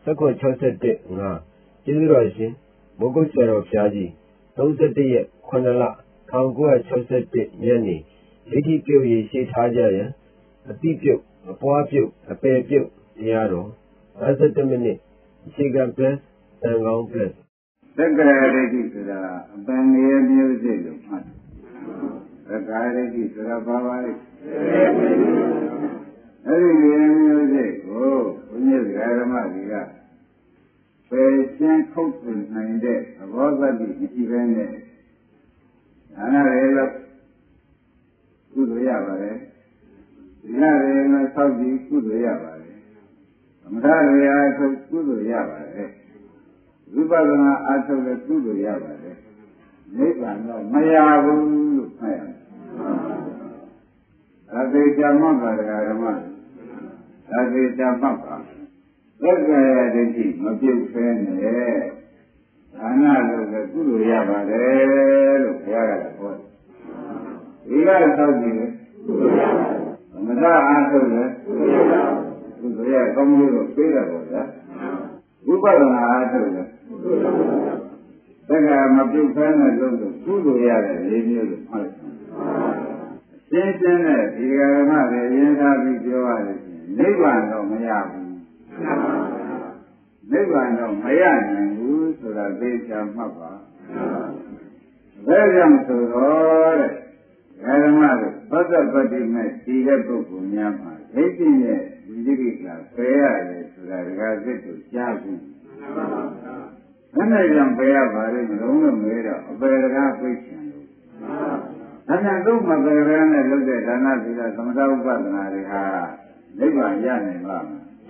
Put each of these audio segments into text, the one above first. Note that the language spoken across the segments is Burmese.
1961 ငါကျေးဇူးတော်ရှင်မိုးကုတ်ဆရာတော်ဘုရားကြီး31ရက်9လ1961ညနေဒိဋ္ဌိပြုတ်ရေးရှိထားကြရန်အတိပြုတ်အပွားပြုတ်အပယ်ပြုတ်တရားတော်57မိနစ်အခြေခံ plus တန်ကောင်း plus သက္ကာရဒိဋ္ဌိဆိုတာအပင်ငယ်မျိုးစိတ်လို့မှတ်သက္ကာရဒိဋ္ဌိဆိုတာဘာပါလဲအဲ့ဒီငယ်မျိုးစိတ်ကိုဘုရားဓမ္မတွေကပယ်ရှင်းခုတ်ထွင်နိုင်တဲ့သဘောတတိမရှိဘဲနဲ့ဒါနရေလို့ကုသိုလ်ရပါတယ်ဒီနရေလို့သောက်ပြီးကုသိုလ်ရပါတယ်သမထရေအားထုတ်ကုသိုလ်ရပါတယ်ဝိပဿနာအားထုတ်လည်းကုသိုလ်ရပါတယ်နိဗ္ဗာန်တော့မရဘူးလို့မှတ်ရတယ်ဒါသေချာမှတ်ပါဓမ္မဒါသေချာမှတ်ပါသက္ကာယဒိဋ္ဌိမပြုတ်ဖဲနဲ့ဒါနလို့လည်းကုသိုလ်ရပါတယ်လို့ဘုရားကဟောတယ်ဒီကသောက်ကြည့်လေကုသိုလ်ရပါတယ်မသာအားထုတ်လည်းကုသိုလ်ရပါတယ်ကုသိုလ်ရကောင်းလို့ပြေးတယ်ပေါ့ဗျာဝိပဿနာအားထုတ်လည်းကုသိုလ်ရပါတယ်သက္ကာမပြုတ်ဖဲနဲ့လို့ကုသိုလ်ရတဲ့လေးမျိုးလို့မှတ်တယ်ရှင်းတဲ့ဒီဓမ္မတွေရင်းထားပြီးပြောရတယ်နိဗ္ဗာန်တော့မရဘူးနိဗ္ဗာန်တော့မရနိုင်ဘူးဆိုတာသိချာမှတ်ပါဘယ်ကြောင့်ဆိုတော့တဲ့ဓမ္မတွေသတ္တပတ္တိမဲ့ဒီတဲ့ပုဂ္ဂိုလ်များမှာဒိဋ္ဌိနဲ့ဝိသိကိကပယ်ရတယ်ဆိုတာဒကာစစ်ကိုကြားဘူးဘယ်နဲ့ကြောင့်ပယ်ရပါလဲမလုံးလို့မေးတော့အပယ်ဒကာပြိချင်လို့ဒါနဲ့သုံးမပယ်ရနဲ့လုပ်တဲ့ဒါနသီလသမထဥပဒနာတွေဟာနိဗ္ဗာန်ရနိုင်ပါ့မ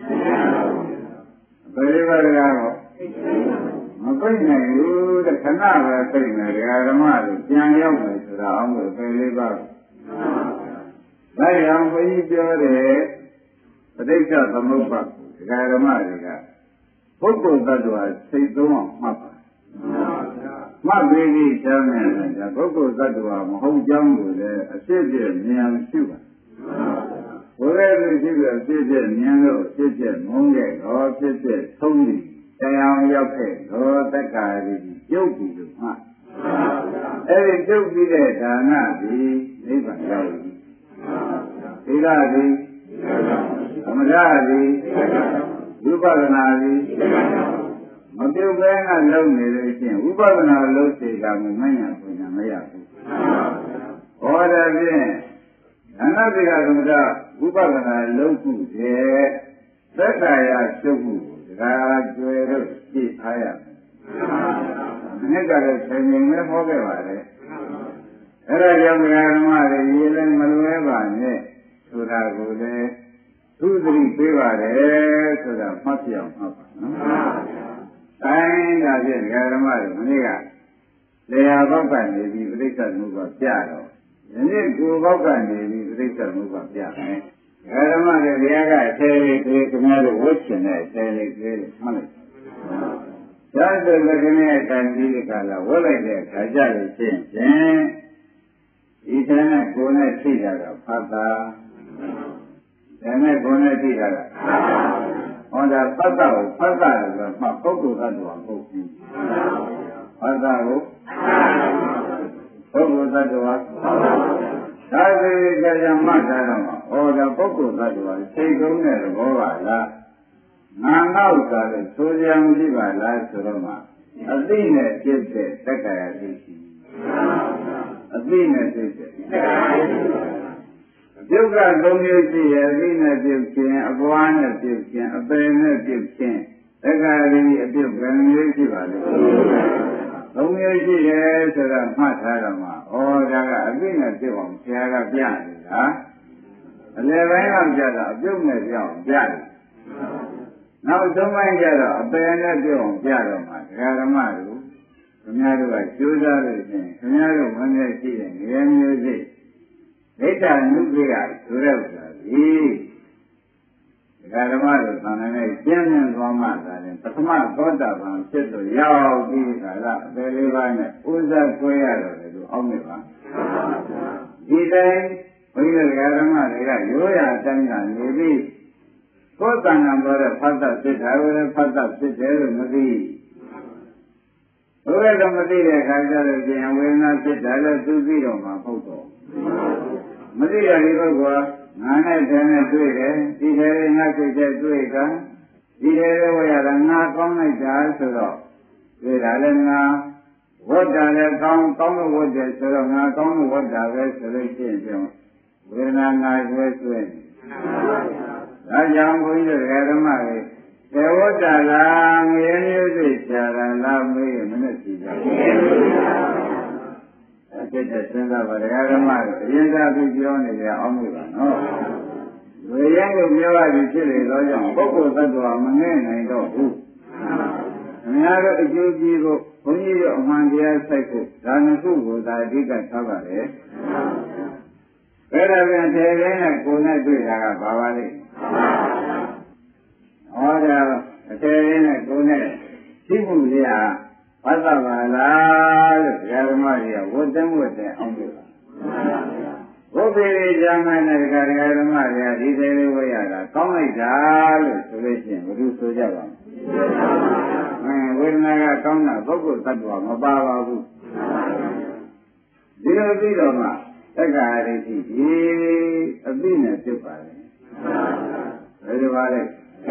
လားဘယ်လိုလဲကတော့မပြိနိုင်ဘူးတဲ့ခဏပဲပြိနေတယ်ဓမ္မတွေပြန်ရောက်မယ်ဆိုတာအောင်လို့ပြိလေးပါဒါကြောင့်ဘုရားပြောတယ်ပဋိစ္စသမုပ္ပါဒ်ဓမ္မတွေကပုဂ္ဂိုလ်တ attva စိတ်သုံးအောင်မှတ်ပါမှတ်ပြီးပြီးချမ်းတယ်ဒါပုဂ္ဂိုလ်တ attva မဟုတ်ကြောင်းကိုလည်းအဖြစ်ပြဉာဏ်ရှိပါဘုရားရှင်ရှိပြီးဖြစ်ဖြစ်ဉာဏ်လို့ဖြစ်ဖြစ်မုန်းတဲ့တော့ဖြစ်ဖြစ်သုံးပြီးတရားရောက်တဲ့တော့တက္ကာရီကျုပ်ပြီးလို့မှအဲ့ဒီကျုပ်ပြီးတဲ့ဒါနသည်နိဗ္ဗာန်ရောက်ပြီသီလသည်သမထသည်ဝိပဿနာသည်မပြုတ်ဘဲကလုံးနေလို့ရှိရင်ဝိပဿနာလုံးစေကမမညာပညာမရဘူးဟောတဲ့ဖြင့်အနတ္တိကသမထဝိပဿနာလုံးခုရဲ့သက်သာရရှုပ်မှုဒါကျွယ်လို့ပြည့်အားရမယ်။ဒီကလည်းဆင်ញင်နဲ့ဟောခဲ့ပါလေ။အဲဒါကြောင့်ဓမ္မတွေရေးလည်းမလွဲပါနဲ့ဆိုတာကိုလည်းသူသတိပေးပါတယ်ဆိုတာမှတ်ပြအောင်မှတ်ပါနော်။တိုင်းဒါဖြင့်ဓမ္မတွေမနေ့ကလေယာဘောက်ကနေပြီးပြိဿမှုကပြတော့ယနေ့ကိုယ်ဘောက်ကနေပြီးပြိဿမှုကပြမယ်။ဓမ္မတွေတရားကအသေးလေးသေးခင်ဗျားတို့ဝတ်ချင်တဲ့အသေးလေးသေးမှတ်လိုက်။ဒါဆိုလည်းခင်းရဲ့တန်ကြီးကလာဝတ်လိုက်တဲ့အခါကျလို့ရှိရင်ဒီတန်းနဲ့ကိုယ်နဲ့ထိတာကဖတ်တာ။ဒါနဲ့ကိုယ်နဲ့ထိတာကဟောတာဖတ်တာကိုဖတ်တာလို့ဆိုမှပုဂ္ဂိုလ်သတ္တဝါပုဂ္ဂိုလ်။ဖတ်တာကိုပုဂ္ဂိုလ်သတ္တဝါဒါဆိုကြံမှတ်တာတော့ဟောတာပုဂ္ဂိုလ်သတ္တဝါစိတ်ကုန်းတဲ့ဘောပါလားငါငေါ့တာလေဆိုကြံမရှိပါလားဆိုတော့မှအသိနဲ့ပြည့်တဲ့တက္ကရာသိရှိအသိနဲ့ပြည့်တဲ့ပြုတ်ကသုံးမျိုးရှိရဲ့အသိနဲ့ပြုတ်ခြင်းအပွားနဲ့ပြုတ်ခြင်းအပယ်နဲ့ပြုတ်ခြင်းတက္ကရာသိအပြုတ်ဘယ်မျိုးရှိပါလဲသုံးမျိုးရှိရဲ့ဆိုတာမှတ်ထားတော့မှဩဒါကအသိနဲ့ပြုတ်အောင်ဆရာကပြနေတာအလယ်ပိုင်းကပြတာအပြုတ်နဲ့ပြောင်းပြတယ်နောက်ဆုံးပိုင်းကျတော့အပယ်နဲ့ပြုတ်အောင်ပြတော့မှဓမ္မတို့ခင်ဗျားတို့ကကျိုးစားလို့ရှိရင်ခင်ဗျားတို့ဝင်ရရှိတဲ့ငရေမျိုးစိတ်ဒိဋ္ဌာနုခေယဆိုတဲ့ဥစ္စာဒီဓမ္မတို့သံဃာနဲ့ကျင့်မြတ်သွားမှသာရင်ပထမသောတာပန်ဖြစ်လို့ရောက်ပြီးခါလာအပယ်လေးပါးနဲ့ဥစ္စာဆွဲရတော့တယ်လို့အောက်နေပါဒီတိုင်းဘုရားဓမ္မတွေကရိုးရာအတိုင်းကနေပြီးကိုယ်တဏ္ဍာပေါ်တဲ့ဖတ်တာဖြစ်တာကိုလည်းဖတ်တာဖြစ်တယ်လို့မသိဘုရားကမသိတဲ့အခါကျတော့ကျင်ဝေဒနာဖြစ်တာလည်းသူသိတော့မှာမဟုတ်တော့မသိရတဲ့ပုဂ္ဂိုလ်ငါနဲ့တည်းနဲ့တွေ့တယ်ဒီထဲငါစိတ်ထဲတွေ့တာဒီထဲဝရတာငါကောင်းလိုက်တာဆိုတော့တွေ့တာလည်းငါဝတ်တာလည်းကောင်းလို့ဝတ်တယ်ဆိုတော့ငါကောင်းလို့ဝတ်တာပဲဆိုလို့ရှိရင်ဝေဒနာငါဆွဲဒါကြောင့်ဘုန်းကြီးတို့ဓမ္မတွေသေဝတ္တလားငရေမျိုးစိတ်ချာလားမေးမနဲ့ကြည့်ကြဖြစ်တဲ့စဉ်းစားပါဓမ္မတွေအရင်ကပြီးပြောနေကြအောင်လို့ပါနော်ဝေရင်ကိုပြောရပြီးဖြစ်လေတော့ကြောင့်ပုဂ္ဂိုလ်သတ္တဝါမငဲ့နိုင်တော့ဘူးအများတို့အကျိုးကြီးဖို့ဘုန်းကြီးတို့အမှန်တရားစိုက်ဖို့ဒါနှစ်ခုကိုသာအဓိကထားပါလေအဲ့ဒါပြန်ထေရင်းနဲ့ကိုယ်နဲ့တွေ့တာကဘာပါလဲဟောဒါအထေရင်းနဲ့ကိုယ်နဲ့ရှိမှုလေးဟာဘာသာပါလားလို့ဓမ္မတွေကဝတ်တဲ့အောင်လို့ဘုရားရဲ့ဉာဏ်နဲ့ဓမ္မတွေကဒီသေးလေးဝေရတာကောင်းလိုက်တာလို့ဆိုလို့ရှိရင်ဘယ်လိုဆိုကြပါ့မလဲဝေဒနာကကောင်းတာပုဂ္ဂိုလ်သတ္တဝါမပါပါဘူးဒီလိုပြီးတော့မှသက္ကာရိတိဒီအပိနဲ့ဖြစ်ပါလေဘယ်လိုပါလဲ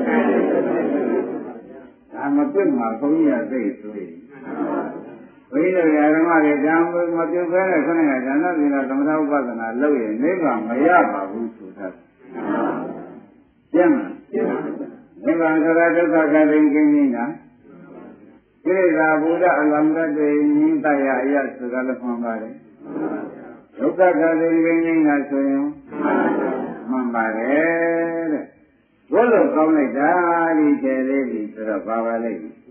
ဒါမပြတ်မှာဘုန်းကြီးကသိဆိုရင်ဘုန်းကြီးတို့ဓမ္မတွေဓမ္မမပြုတ်ခဲတဲ့ခုနကဉာဏ်သီလသမထဥပဒနာလုပ်ရင်နိဗ္ဗာန်မရပါဘူးဆိုတာရှင်းမလားနိဗ္ဗာန်ဆိုတာဒုက္ခကတိကင်းနေတာကိလေသာဘုရားအလမ္မတ္တေညင်းတရားအယဆိုတာလည်းမှန်ပါတယ်ဒုက္ခကတိကင်းနေတာဆိုရင်မှန်ပါတယ်တဲ့ဘုလိုကောင်းလိုက်တာဒီကျေလေးပြီဆိုတော့ပါပါလိမ့်မယ်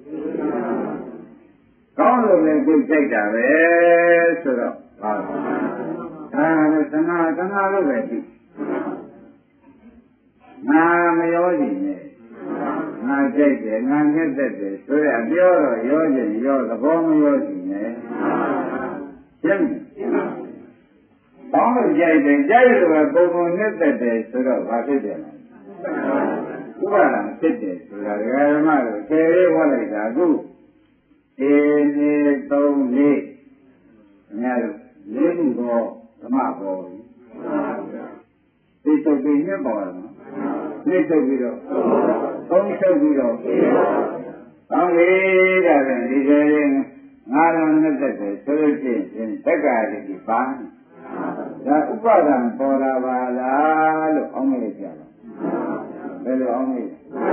ကောင်းလို့လည်းသိကြိုက်တာပဲဆိုတော့ပါဒါလည်းသနာလို့ပဲကြည့်ငါမရောကြည့်နဲ့ငါကြိုက်တယ်ငါမြတ်တတ်တယ်ဆိုရပြောတော့ရောခြင်းရောသဘောမရောကြည့်နဲ့ရှင်းကောင်းလို့ကြိုက်တယ်ကြိုက်လို့ပုံပုံမြတ်တတ်တယ်ဆိုတော့ဘာဖြစ်တယ်လဲဥပါဒံဖြစ်တယ်ဆိုတာဓမ္မတို့ဆယ်လေးဟောလိုက်တာအခုဒီနေ့3 4အများတို့လေးခုတော့ဓမ္မပေါ်ပြီဒီစုပ်ပြီးညက်ပေါ်လာနော်ဒီစုပ်ပြီးတော့3စုပ်ပြီးတော့ကောင်းပြီဒါပြန်ဒီဆယ်လေးငါးလုံးနဲ့တက်တယ်ဆိုလို့ရှိရင်တက္ကရာတိပါဒါဥပါဒံပေါ်လာပါလားလို့အောင်းမိကြပါဘယ်လိုအောင်လဲ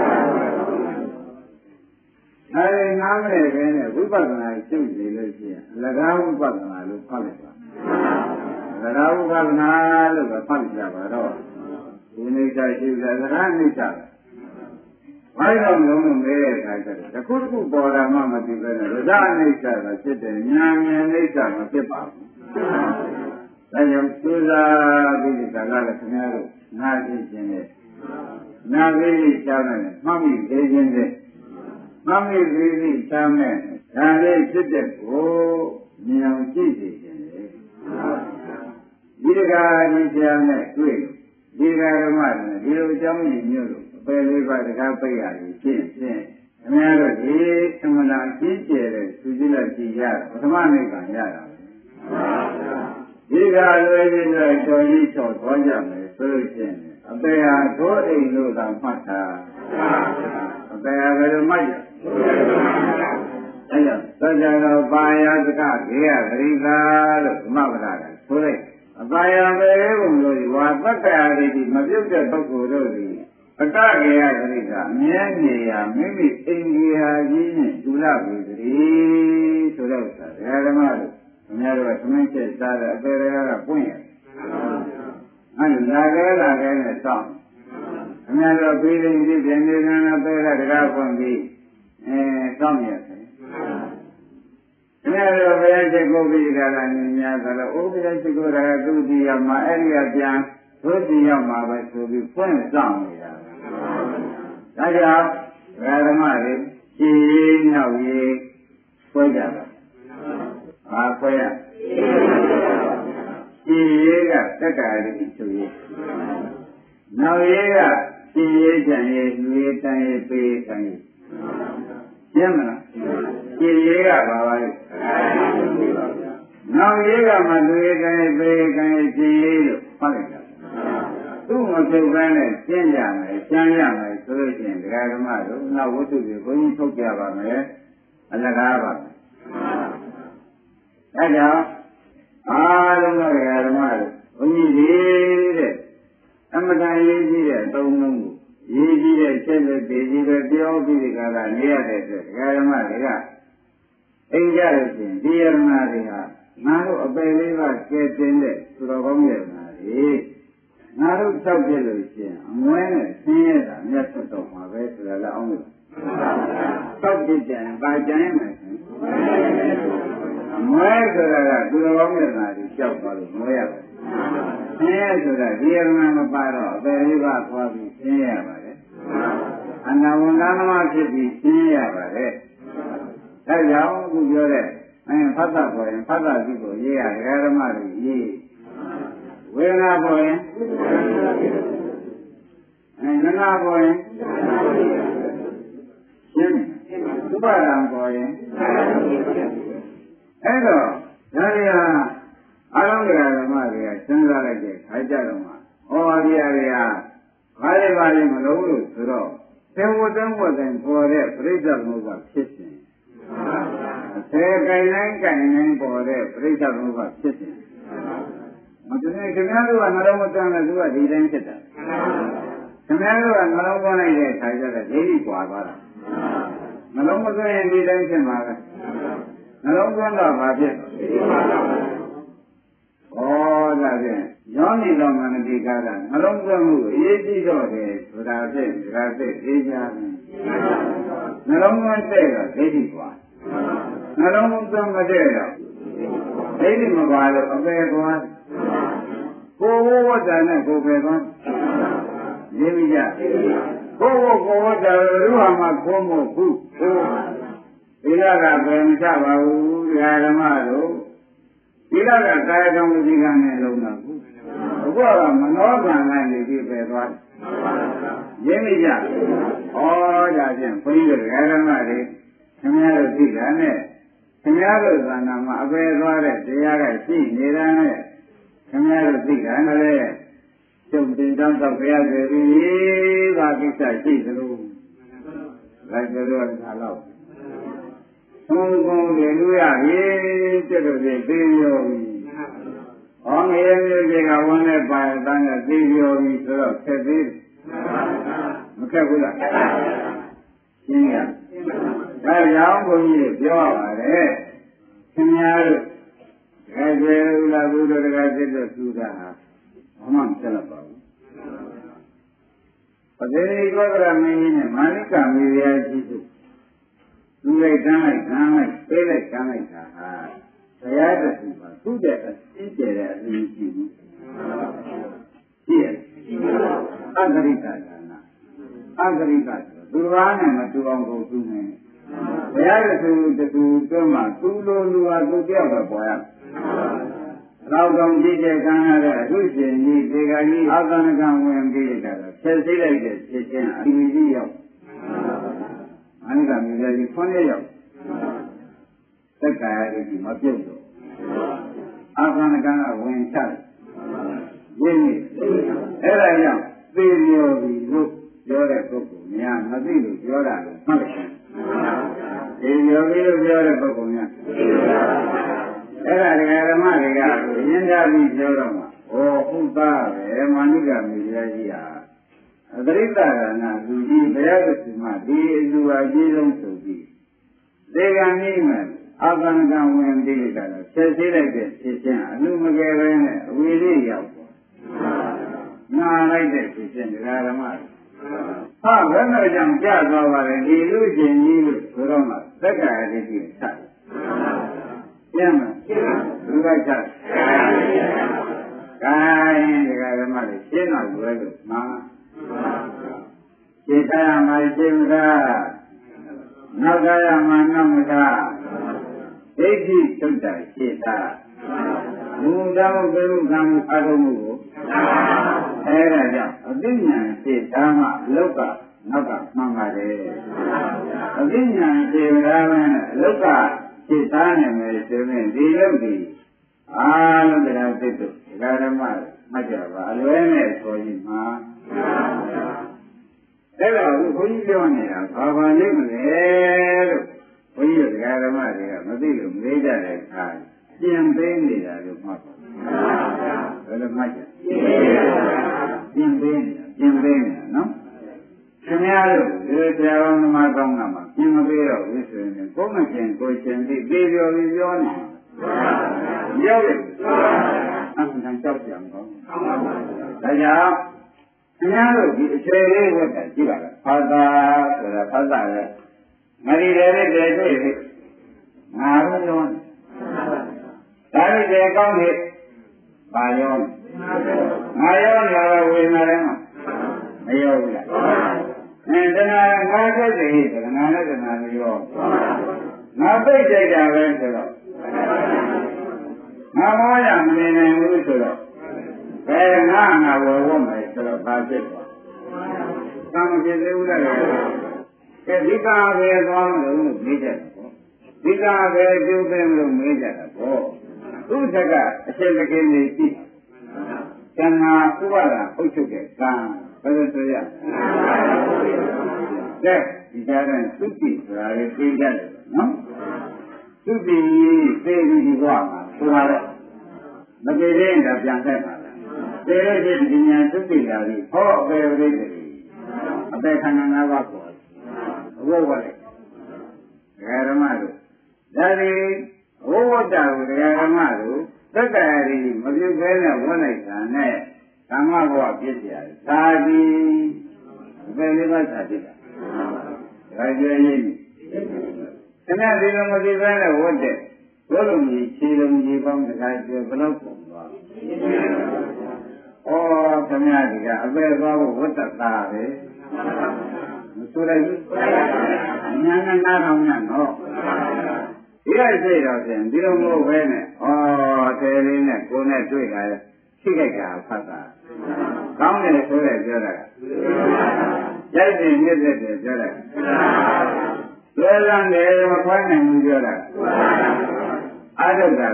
အဲဒီနားမလဲပဲနဲ့ဝိပဿနာရှုနေလို့ရှိရင်လကားဝိပဿနာလို့ဖတ်လိုက်ပါလကားဝိပဿနာလို့ပဲဖတ်ကြပါတော့ဒီနိစ္စရှိတယ်လကားနိစ္စဘာလို့လုံးလုံးမဲတဲ့အခါကျတော့တစ်ခုတစ်ခုပေါ်လာမှမသိပဲနဲ့လကားနိစ္စကဖြစ်တယ်ဉာဏ်ဉာဏ်နိစ္စမဖြစ်ပါဘူးဒါကြောင့်သုသာပိဋကလည်းခင်ဗျားတို့နားကြည့်ခြင်းနဲ့နာပြီးချမ်းတယ်မှတ်မိသေးခြင်းနဲ့မှတ်မိပြီးချမ်းတယ်ဒါလေးဖြစ်တဲ့ကိုမြင်အောင်ကြည့်နေခြင်းလေဒီကဒီချမ်းနဲ့တွေ့ဒီကဓမ္မနဲ့ဒီလိုအကြောင်းကြီးမျိုးလို့အပယ်လေးပါးတကားပိတ်ရည်ဖြစ်အများတို့ဒီသမဏအကြီးကျယ်တဲ့သူကြီးလက်ကြည့်ရပထမနိဗ္ဗာန်ရတာဒီကလွယ်ပြီးတော့ကျော်ကြီးချော်သွားကြမယ်ဆိုလို့ရှိရင်အပေဟာသိုးအိမ်လို့သာမှတ်တာအပေဟာဘယ်လိုမှတ်ရအဲကြောင့်သစ္စာတော်ပါယသကခေယသရိသာလို့ဓမ္မပဒကဆိုလိုက်အပါယပဲဘုံလို့ဝါသက္ကာရိတိမပြုတ်တဲ့ပုဂ္ဂိုလ်တို့သည်အတခေယသရိသာအမြဲနေရာမိမိအိန္ဒိယကြီးနဲ့ဒုလဝေသတိဆိုတဲ့ဥစ္စာဓမ္မတို့အများတို့ကသမင်းချက်စားတဲ့အပေတွေကပွင့်ရတယ်အဲ့လာခဲနဲ့စောင့်အများတို့ပြီးရင်ဒီပြန်နေနေတာပဲကတကားပွင့်ပြီးစောင့်ရတယ်အများတို့ဘယ်ချက်ကိုပြီးကြတာညများဆိုတော့ဥပ္ပဒေချက်ကိုဒါကသူ့ဒီရောက်မှာအဲ့ဒီကပြန်သူ့ဒီရောက်မှာပဲဆိုပြီးပွင့်စောင့်နေတာဒါကြောင့်ဓမ္မတွေရှင်းနောက်ရေးပွဲကြတာဘာပွဲရဒီရေးကတက္ကရာတိချုပ်ရေးနောက်ရေးကရှင်ရေးကြံရေးလူရေးတန်ရေးပေးကံရေးရှင်းမလားရှင်ရေးကဘာပါလဲနောက်ရေးကမှလူရေးတန်ရေးပေးကံရေးရှင်ရေးလို့ဖတ်လိုက်တာသူ့မပြုတ်ကန်းနဲ့ရှင်းကြမယ်ရှင်းရမယ်ဆိုလို့ရှိရင်ဒကာဓမ္မတို့နောက်ဝတ္ထုတွေဘုန်းကြီးထုတ်ကြပါမယ်အလကားပါအဲကြောင့်အားလုံးသောဒကာဓမ္မတို့ဘုန်းကြီးတွေတဲ့အမတန်ရေးကြည့်တဲ့အသုံးလုံးကိုရေးကြည့်တဲ့ချက်လက်တွေကြီးပဲပြောပြီးဒီကလာနေရတဲ့အတွက်ဒကာဓမ္မတွေကအိမ်ကြလို့ရှိရင်ဒီယရဏတွေဟာငါတို့အပယ်လေးပါးကျဲတင်တဲ့သူတော်ကောင်းယရဏတွေငါတို့တောက်ပြလို့ရှိရင်အမွဲနဲ့ဆင်းရဲတာမျက်စွတ်တော့မှာပဲဆိုတာလည်းအောင်လို့တောက်ပြကြရင်ပါကြရင်မယ်အမွဲဆိုတာကသူတော်ကောင်းယရဏတွေကြောက်သွားလို့မွဲရတယ်ဆင်းရဲဆိုတာဒီယရဏမပါတော့အပယ်လေးပါးသွားပြီးဆင်းရဲရပါတယ်အနာဝန္ဒနာမဖြစ်ပြီးဆင်းရဲရပါတယ်ဒါကြောင့်အခုပြောတဲ့ဖတ်တာပေါ်ရင်ဖတ်တာကြည့်ကိုရေးရတယ်ဓမ္မတွေရေးဝေဒနာပေါ်ရင်နာနာပေါ်ရင်ရှင်းသုဘရံပေါ်ရင်အဲ့တော့ဒါတွေဟာအလုံးစုံဓမ္မတွေကစဉ်းစားလိုက်တဲ့ခါကြတော့မှဟောဒီအရာတွေကဘာလဲဘာလဲမလို့လို့ဆိုတော့သင်္ဝတ္တဝတ္တန်ပေါ်တဲ့ပြိဿသမုပ္ပါဖြစ်စဉ်သေကိုင်တိုင်းကိုင်တိုင်းပေါ်တဲ့ပြိဿသမုပ္ပါဖြစ်စဉ်မတကယ်ခင်ဗျားတို့ကနှလုံးမသွင်းလို့သူကဒီတိုင်းဖြစ်တာခင်ဗျားတို့ကနှလုံးသွင်းလိုက်တဲ့အခါကျတော့ဒိဋ္ဌိကွာသွားတာနှလုံးမသွင်းရင်ဒီတိုင်းဖြစ်မှာပဲနှလုံးသွင်းတော့ဘာဖြစ်ဩဒါဖြင့်ယောနိတော်မနတိကာကနှလုံးသွင်းမှုအရေးကြီးတော့တယ်ဆိုတာဖြင့်ဒါဖြင့်သိကြတယ်နှလုံးသွင်းတဲ့တော့ဒိဋ္ဌိကွာနှလုံးသွင်းမတဲ့တော့ဒိဋ္ဌိမကွာလို့အပေကွာကိုယ်ဝတ္တနဲ့ကိုယ်ပဲကွာရင်းမိကြကိုယ်ဝတ္တလူဟာမှာကိုယ်မို့ဘူးဒီလကဘယ်မချပါဘူးဓမ္မတို့ဒီလကကာယကံဝစီကံနဲ့လုံးတာဘူးအခုကမနောကံနဲ့နေပြီးပဲသွားရင်းမိကြဩဒါဖြင့်ဘုန်းကြီးတို့ဓမ္မတွေခင်ဗျားတို့သိတာနဲ့ခင်ဗျားတို့သာနာမှာအပေသွားတဲ့တရားကရှိနေတာနဲ့ခင်ဗျားတို့သိတာနဲ့ကျုပ်တင်တောင်းတော့ဘုရားစေပြီဘာကိစ္စရှိသလိုလိုက်ကြတော့ခါတော့ဘုံဘုံတွေလူရပြီတက်တော့ပြေးပြောပြီ။ဟောငရေမျိုးကြီးကဝန်းနဲ့ပါတန်းကပြေးပြောပြီဆိုတော့ဆက်သေးမခက်ဘူးလား။ရှင်းရ။ဒါကြောင့်ဘုန်းကြီးပြောရပါတယ်။ခင်ဗျားတို့ဒါကျေဥလာဘုဒ္ဓတရားစစ်တော့သုဒ္ဓဟာဘာမှမဆက်တော့ပါဘူး။ပဒေရိကောကရမင်းကြီးနဲ့မာလိကမေရကြီးတို့သူလိုက်တန်းလိုက်ခံလိုက်ပေးလိုက်ကမ်းလိုက်တာဟာတရားတစ်ခုပါသူ့တဲ့အသိကျယ်တဲ့အသိရှိဘူးရှိရအဂရိကဒါနာအဂရိကဆိုသူတစ်ပါးနဲ့မတူအောင်ကိုသူနေတရားတစ်ခုတစ်ခုတွန်းမှသူလိုလူဟာသူပြောက်ပဲပေါ်ရနောက်တော့ကြည့်တဲ့ကံရတဲ့အထုရှင်ကြီးဒေဂာကြီးအာသနကံဝင်ပြီးကြတော့ဆက်စိလိုက်တဲ့ဖြစ်ချင်းအမိကြီးရောက်အနိကမြေကြီး9ရောက်သက်ကာယတိမပြုတ်တော့အာသနကံကဝင်ချတယ်ရင်းနေအဲ့ဒါကြောင့်သိလျော်ပြီလို့ပြောတဲ့ပုဂ္ဂိုလ်များမသိလို့ပြောတာလို့မှတ်လိုက်တယ်သိလျော်ပြီလို့ပြောတဲ့ပုဂ္ဂိုလ်များအဲ့ဒါဓမ္မတွေကရင်းသားပြီးပြောတော့မှဩဟုတ်သားပဲမာနိကမြေကြီးဟာအတရိတ္တရဏလူကြီးဘုရားသခင်မှဒီအလူအကြီးဆုံးဆိုပြီးဒေဂန်ကြီးမှအာသနကံဝင်ပြီးကြတော့ဆက်သေးလိုက်တဲ့ဖြစ်ချင်းအလူမကယ်ပဲနဲ့အဝေလေးရောက်သွားနာလိုက်တဲ့ဖြစ်ချင်းဓမ္မဟာဘယ်နဲ့ကြောင့်ကြာသွားပါလဲဒီလူချင်းကြီးလို့ဆိုတော့မှသက္ကာရတိကိုဆက်ကျမ်းမှာလူကချက်ကိုင်းဓမ္မတွေရှင်းတော့လွယ်လို့မှာရှင်းထားမှရှင်းတာနောက်ကြရမှနောက်မတာဒိဋ္ဌိသုတ္တရှင်းတာမူတော်ဘုရုကံအာထုံမှုကိုအဲဒါကြောင့်အသိဉာဏ်သိတာမှလောကနောက်ကမှန်ပါတယ်အသိဉာဏ်သိတာမှလောကသိတာနိုင်မယ်ဆိုရင်ဒီလောကကြီးအားလုံးတရားသိတုဓမ္မမှတ်ကြပါအလွဲနဲ့ဆိုရင်မှာအဲ့တော့ဘုန်းကြီးပြောနေတာဘာပါလိမ့်မလဲလို့ဘုန်းကြီးဓမ္မတွေကမသိလို့မေးကြတဲ့အခါပြင်ပေးနေတာလို့မှတ်ပါဘယ်လိုမှတ်ကြပြင်ပေးနေတာနော်ခင်ဗျားတို့ဒီဆရာတော်ဓမ္မကောင်းကမှာပြင်မပေးတော့ဘူးဆိုရင်ကိုယ်မကျင်ကိုယ်ကျင်ပြီးပြေပြောပြီးပြောနေရောက်တယ်အမှန်တန်ကြောက်ကြံကောင်းဒါကြောင့်ခင်ဗျားတို့ဒီအခြေလေးဝတ်တယ်ကြည့်ပါလားဖတ်တာဆိုတာဖတ်တာလေငါဒီတယ်တဲ့တွေ့ပြီငါတို့ရောဒါရီတယ်ကောင်းပြီပါရောငါရောငါဝေဒနာလည်းမရောဘူးလားတဏှာငါစိတ်တွေတဏှာနဲ့တဏှာမရောငါပိတ်ကြိုက်တာပဲဆိုတော့ငါမောရမနေနိုင်ဘူးဆိုတော့ဘယ်ငါဝယ်ဝတ်မယ်ဆိုတော့ဘာဖြစ်သွားသာမဖြစ်သေးဘူးလားကဲဒီကာပဲသွားမလို့မေးကြတယ်ပေါ့ဒီကာပဲကျုပ်သိမလို့မေးကြတာပေါ့သူ့ချက်ကအချက်တကယ်နေကြည့်တဏှာဥပါဒအုပ်ချုပ်တဲ့ကံဘယ်လိုဆိုရကဲဒီကြားတဲ့သုတိဆိုတာလေးသိကြတယ်နော်သုတိသိပြီးဒီဘဝမှာဆိုပါတော့မပြေရင်ဒါပြန်ဆက်ပါလားသေရတဲ့ဒီညာသုတိလာပြီးဟောအပေပရိသေအပေခန္ဓာ၅ပါးပေါ်ဘုရားလေဓမ္မတို့ဒါဒီဘုရားတာကိုဓမ္မတို့သက္ကာရီမပြုတ်ခဲနဲ့ဝတ်လိုက်တာနဲ့ဓမ္မဘဝပြည့်စရာသာဒီဘယ်လိုမှသာဖြစ်တာဒါကြွေးရင်ခဏဒီလိုမသိဘဲနဲ့ဝတ်တဲ့ဘုလုံးကြီးခြေလုံးကြီးပေါင်းတခါကျွေးဘလို့ပုံသွားဩခမရဒီကအပဲသွားဖို့ဝတ်တတ်တာပဲမဆိုလိုက်ဘူးညာနာနာထောင်ညာတော့ဒီလိုက်စိတ်တော့ဖြင့်ဒီလိုမဟုတ်ပဲနဲ့ဩတယ်လေးနဲ့ကိုယ်နဲ့တွေ့တာရှိကြတာဖတ်တာကောင်းတယ်ဆိုတဲ့ပြောတာရိုက်တယ်မြစ်တယ်ပြောတာလွယ်လန်းတယ်မခွဲနိုင်ဘူးပြောတာအာရုဒ္ဓက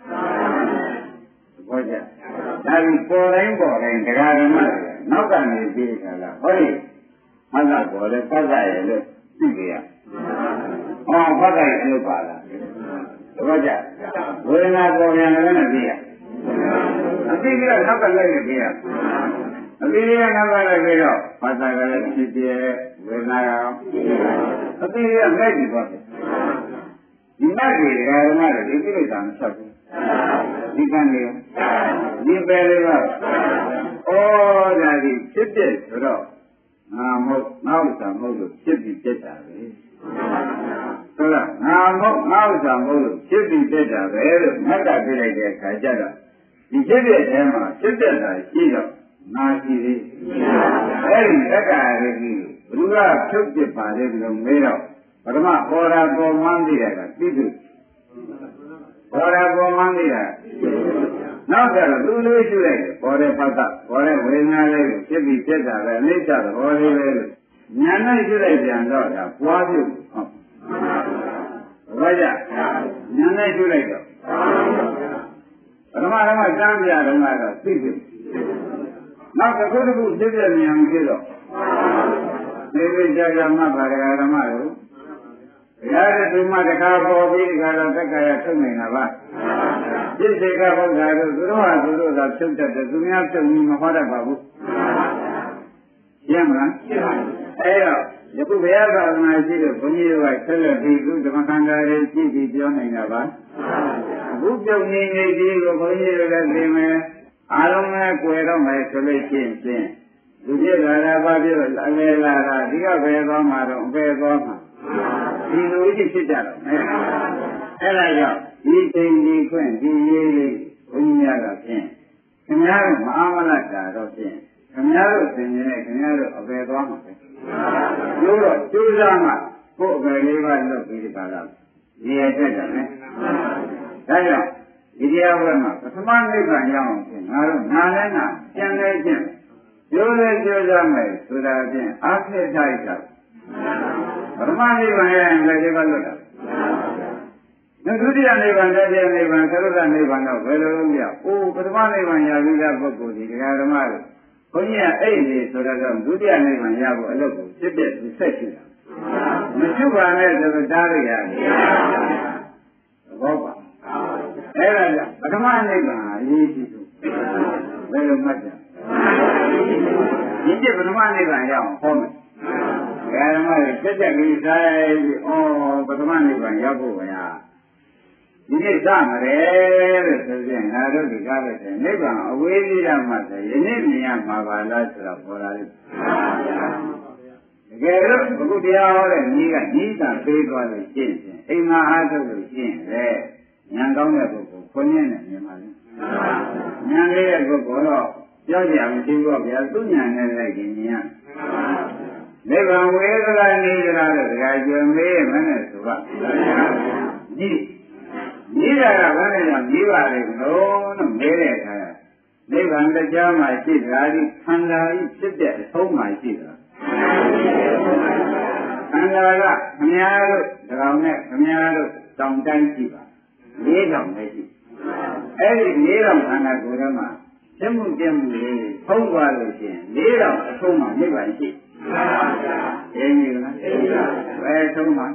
ဘောကြဒါပြီးပေါ်တိုင်းတရားဓမ္မနောက်ကနေပြီးခါလာဟောဒီမတ်ကပေါ်လဲပတ်ကြရဲ့လို့သိကြရပတ်ကြရဲ့အလုပ်ပါလားဘောကြဝေဒနာပေါ်ပြန်လည်းနဲ့ပြီးရအသိပြီးတော့နောက်ကလိုက်ပြီးရအသိပြီးတော့နောက်ကလိုက်ပြီးတော့ဘာသာကလည်းဖြစ်ပြဝေဒနာရောအသိပြီးတော့လိုက်ပြီးတော့ဒီမတ်ကြီးဓမ္မတွေဒီကိလေသာမဆက်ဘူးဒီကံတွေဒီပဲလေးကဒါဒီဖြစ်ပြဆိုတော့ငါမဟုတ်ငါဥစ္စာမဟုတ်လို့ဖြစ်ပြီးပြတ်တာပဲဆိုတော့ငါမဟုတ်ငါဥစ္စာမဟုတ်လို့ဖြစ်ပြီးပြတ်တာပဲလို့မတ်တာပြလိုက်တဲ့အခါကျတော့ဒီဖြစ်တဲ့အဲမှာဖြစ်တဲ့တာရှိတော့ငါရှိသေးအဲဒီလက္ခဏာတွေကြီးဘုရားဖြုတ်ပြပါလေလို့မေးတော့ပထမပေါ်တာပေါ်မှန်းသိတာကသိသူပေါ်တာပေါ်မှန်းသိတာနောက်ကြတော့သူလေးရှိလိုက်တယ်ပေါ်တဲ့ပတ်သက်ပေါ်တဲ့ဝေဒနာလေးကိုဖြစ်ပြီးဖြစ်တာပဲအနိစ္စသဘောလေးပဲလို့ညာနဲ့ရှိလိုက်ပြန်တော့ဒါပွားပြုဟုတ်ဘာကြညာနဲ့ရှိလိုက်တော့ပထမကစမ်းပြတော့ကတော့သိပြီနောက်တစ်ခုတစ်ခုဖြစ်ပြဉာဏ်ဖြစ်တော့နေပြကြကြမှပါဒကာဓမ္မတို့ရတဲ့ဒီမှာတခါပေါ်ပြီးဒီကတော့တက္ကရာထုတ်နေတာပါပြည့်စေကဘုရားတို့သူတို့ဟာသူတို့သာဖြုတ်တတ်တယ်သူများဖြုတ်ပြီးမဟောတတ်ပါဘူးရှင်းမလားရှင်းပါပြီအဲ့တော့ယခုဘုရားသာသနာရှိတဲ့ဘုန်းကြီးတို့ကဆက်လက်ပြီးသူဓမ္မခန္ဓာတွေကြည့်ပြီးပြောနေတာပါအခုပြုတ်နေနေဒီကိုဘုန်းကြီးတို့လည်းသိမယ်အားလုံးလည်းကြွယ်တော့မယ်ဆိုလို့ရှိရင်လူပြည့်လာတာဘာဖြစ်လို့အလဲလာတာဒီကဘယ်သွားမှာတော့ဘယ်သွားမှာဒီလိုကြီးဖြစ်ကြတော့မယ်အဲ့ဒါကြောင့်ဒီချိန်ဒီခွင့်ဒီရေးလေးဘုန်းကြီးများကဖြင့်ခင်ဗျားတို့မအားမလတ်တာတော့ဖြင့်ခင်ဗျားတို့သင်နေတဲ့ခင်ဗျားတို့အပေသွားမှာပဲလို့တော့ကျိုးစားမှကိုယ်အပေလေးပါလုပ်ပြီးဒီပါလားဒီရတဲ့တယ်နဲ့ဒါကြောင့်ဒီတရားဘက်မှာပထမနိဗ္ဗာန်ရအောင်ဖြင့်ငါတို့နာလည်းနာကျန်နေချင်းပြောလဲပြောကြမယ်ဆိုတာဖြင့်အာခေတ္ထိုက်တာပထမနိဗ္ဗာန်ရဲ့လည်းဒီပါလို့တာဒုတိယနိဗ္ဗာန်တတိယနိဗ္ဗာန်သရုပ်နိဗ္ဗာန်တော့ဘယ်လိုလဲ။အိုးပထမနိဗ္ဗာန်ရပြီးတဲ့ပုဂ္ဂိုလ်ဒီတရားဓမ္မတွေဘုန်းကြီးကအဲ့ဒီဆိုတော့ဒုတိယနိဗ္ဗာန်ရဖို့အလုပ်ကိုဖြစ်တဲ့ဆက်ရှိတာ။မရှိပါနဲ့ဆိုတော့တားရရတယ်။ဘောပါ။အဲ့ဒါကြောင့်ပထမနိဗ္ဗာန်အရေးကြီးဆုံးဘယ်လိုမှတ်ကြ။ဒီပထမနိဗ္ဗာန်ရအောင်ဟောမယ်။တရားဓမ္မတွေတက်တက်ပြီးစားပြီးပထမနိဗ္ဗာန်ရောက်ဖို့ဗျာဒီနေ့စမရဲလို့ဆိုရင်ငါတို့ဒီကားပဲနိဗ္ဗာန်အဝေးကြီးရမှဆိုယနေ့မြင်ရမှာပါလားဆိုတော့ပေါ်လာလိမ့်တကယ်လို့အခုတရားဟောတဲ့ညီကညီကပေးသွားလို့ရှင်းရင်အိမ်မှာအားထုတ်လို့ရှင်းလေဉာဏ်ကောင်းတဲ့ပုဂ္ဂိုလ်ခွင့်ရနဲ့မြင်ပါလိမ့်ဉာဏ်လေးတဲ့ပုဂ္ဂိုလ်တော့ကြောက်ကြမရှိတော့ဗျာသူဉာဏ်နဲ့လိုက်ရင်မြင်ရနိဗ္ဗာန်ဝေဒနာနေကြတာတခါကျွေမေးမနဲ့ဆိုတော့ညီးတာကဘာလဲဆိုညီးပါလေလို့မေးတဲ့အခါနိဗ္ဗာန်တရားမှာရှိတာဒီခန္ဓာကြီးဖြစ်တဲ့အဆုံးမှာရှိတာခန္ဓာကခမည်းတော်တောင်နဲ့ခမည်းတော်တောင်တိုင်းရှိပါ၄တောင်ပဲရှိအဲ့ဒီ၄တောင်ခန္ဓာကိုယ်ထဲမှာပြမှုပြမှုလေးထုံးသွားလို့ရှိရင်၄တောင်အဆုံးမှာနိဗ္ဗာန်ရှိအင်းကြီးလားဘယ်ဆုံးမှာ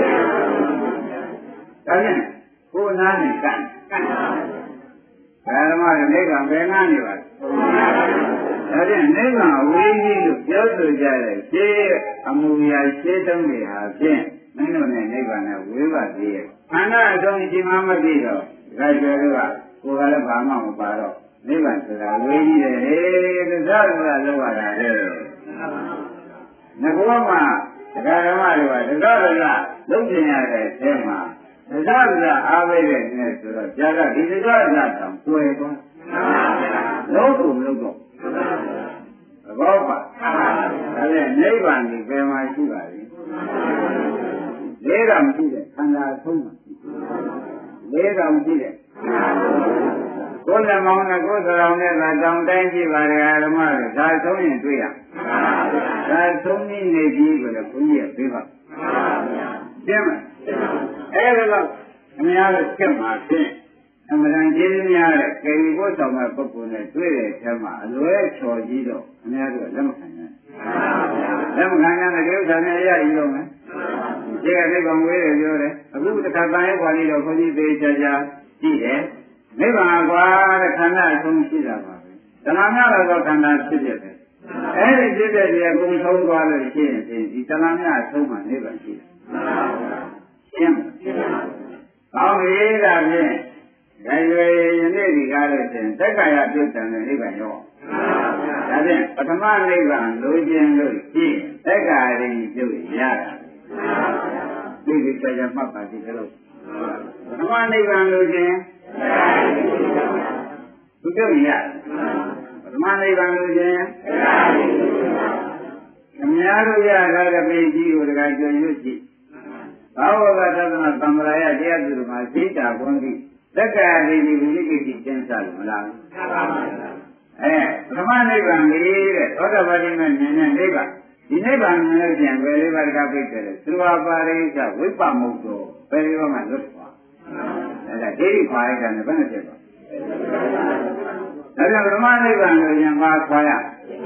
ဒါဖြင့်ကိုယ်နာနဲ့ကန့်ဓမ္မရဲ့နိဗ္ဗာန်ဘယ်နာနေပါလဲဒါဖြင့်နိဗ္ဗာန်ဝေးကြီးလို့ပြောဆိုကြတဲ့ရှင်းအမူအရာရှင်းတုံးတွေဟာဖြင့်မင်းတို့နဲ့နိဗ္ဗာန်နဲ့ဝေးပါသေးရဲ့ခန္ဓာအဆုံးဒီမှာမသိတော့ဒါကြွယ်တော့ကိုယ်ကလည်းဘာမှမပါတော့နိဗ္ဗာန်ဆိုတာဝေးကြီးတယ်ဟေးသစ္စာကလောက်ရတာလေငကောမှာတရားဓမ္မတွေကသစ္စာကလုံးကျင်ရတဲ့အထဲမှာသစ္စာကအားပေးတဲ့နဲ့ဆိုတော့ဇာကဒီသစ္စာကတောင်တွေ့သွားလုံးကိုမလုံးတော့ဘောပါဒါနဲ့နိဗ္ဗာန်ဒီဘယ်မှာရှိပါလဲလေးကမရှိတဲ့ခန္ဓာဆုံးမှာလေးကမရှိတဲ့ကိုယ်လက်မောင်းနဲ့ကိုယ်စရောင်နဲ့သာတောင်းတိုင်းကြည့်ပါလေဓမ္မတွေဒါဆုံးရင်တွေ့ရဒါဆုံးနေနေပြီဆိုတော့ဘုန်းကြီးကပြေးပါရှင်းမအဲ့ဒါတော့အများကြီးချက်မှာဖြင့်အမှန်တန်ကျေးဇူးများတဲ့ကေဝီဘုဆောင်တဲ့ပုဂ္ဂိုလ်နဲ့တွေ့တဲ့အချိန်မှာအလွဲချော်ကြီးတော့အများကြီးလက်မခံနိုင်လက်မခံနိုင်တဲ့ဥစ္စာနဲ့ရည်ရုံနဲ့ဒီကနိဗ္ဗာန်ဝေးတယ်ပြောတယ်အခုတစ်ခါတန်ရဲ့ကွာလေးတော့ဘုန်းကြီးသေးချာချာကြည့်တယ်နိဗ္ဗာန်ကွာတဲ့ခန္ဓာအဆုံးရှိတာပါပဲဓမ္မများတော့ခန္ဓာဖြစ်ဖြစ်ပဲအဲ့ဒီဖြစ်တဲ့တရားကိုဆုံးသွားလို့ရှိရင်ဒီဓမ္မများအဆုံးမှနိဗ္ဗာန်ရှိတယ်ရှင်းကောင်းပြီဒါဖြင့်ဒါရွယ်ယနေ့ဒီကားလို့ရှင်သက္ကာယပြုတ်တယ်နိဗ္ဗာန်ရောဒါဖြင့်ပထမနိဗ္ဗာန်လိုချင်လို့ရှိရင်သက္ကာရိပြုတ်ရတာဒီကိစ္စကမှတ်ပါကြည့်ကြလို့ပထမနိဗ္ဗာန်လိုချင်သူပြုတ်ရပထမနိဗ္ဗာန်လိုချင်အများတို့ရတာကပေကြီးကိုတကယ်ကြွရွတ်ကြည့်ဘာဝကသဒ္ဒနာသံဃာယတရားသူတို့မှာသိတာဘုန်းကြီးသက္ကာရိဝိလိကိတိကျင်းစားလို့မလားပထမနိဗ္ဗာန်လေးတဲ့သောတာပတိနဲ့ဉာဏ်နဲ့နိဗ္ဗာန်ဒီနိဗ္ဗာန်မြင်လို့ပြန်ပဲလေးပါးတကားပြည့်တယ်သုဝပါရိစ္ဆဝိပ္ပမုတ်တော်ပဲလေးပါးမှလွတ်သွားအဲ့ဒါဒိဋ္ဌိပါရိစ္ဆနဲ့ဘယ်နဲ့ဖြစ်သွားဒါကြောင့်ပထမနိဗ္ဗာန်ကိုဉာဏ်ပါခွာရ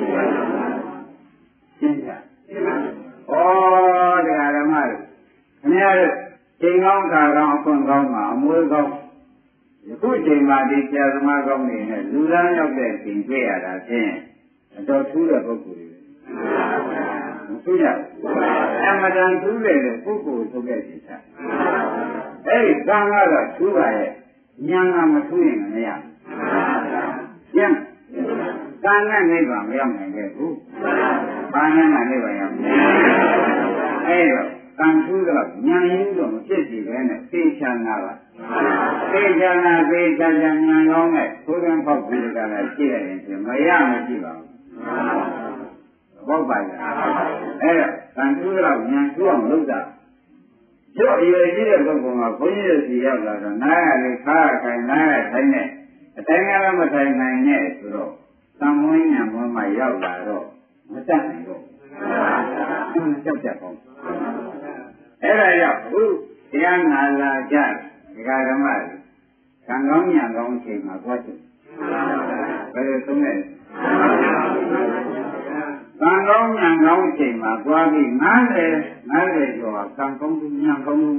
ရှင်းကြဩတရားဓမ္မတွေခင်ဗျားတို့ချိန်ကောင်းခါကောင်းအခွင့်ကောင်းမှာအမွေးကောင်းယခုချိန်မှာဒီဆရာသမားကောင်းနေနဲ့လူသားရောက်တဲ့ချိန်တွေ့ရတာဖြင့်အတော်ထူးတဲ့ပုဂ္ဂိုလ်တွေမထူးရအမှန်တန်ထူးတဲ့ပုဂ္ဂိုလ်ဆိုတဲ့စိတ်ထားအဲ့ဒီကံကတော့ထူးပါရဲ့ဉာဏ်ကမထူးရင်မရဘူးကျန်ကံနဲ့နိဗ္ဗာန်မရောက်နိုင်ခဲ့ဘူးဘာနဲ့မှနိဗ္ဗာန်ရောက်နိုင်အဲ့တော့ကံထူးတော့ဉာဏ်ရင်းတော့မဖြစ်စီပဲနဲ့သိချာနာပါသိချာနာသိချာဉာဏ်ကောင်းနဲ့သိုးရင်းပေါက်ပြီးကြတာရှိရရင်မရမရှိပါဘူးဘောပါရအဲ့တော့ကံထူးတော့ဉာဏ်ထူးအောင်လုပ်တာကျို့အရွယ်ကြီးတဲ့ပုဂ္ဂိုလ်ကဘုန်းကြီးတို့စီရောက်လာတော့နားရလေခါခိုင်နားရခိုင်နဲ့အတိုင်းကလည်းမထိုင်နိုင်နဲ့ဆိုတော့သံမွေးညာမွေးမှရောက်လာတော့မတတ်နိုင်တော့ဘူးကြောက်ကြပေါ့အဲ့ဒါကြောင့်ခုတရားနာလာကြဒီဃာဓမ္မကံကောင်းညာကောင်းအချိန်မှာကြွားချင်ဘယ်လိုသုံးလဲကံကောင်းညာကောင်းအချိန်မှာကြွားပြီး90ကျော်ကံကောင်းညာကောင်း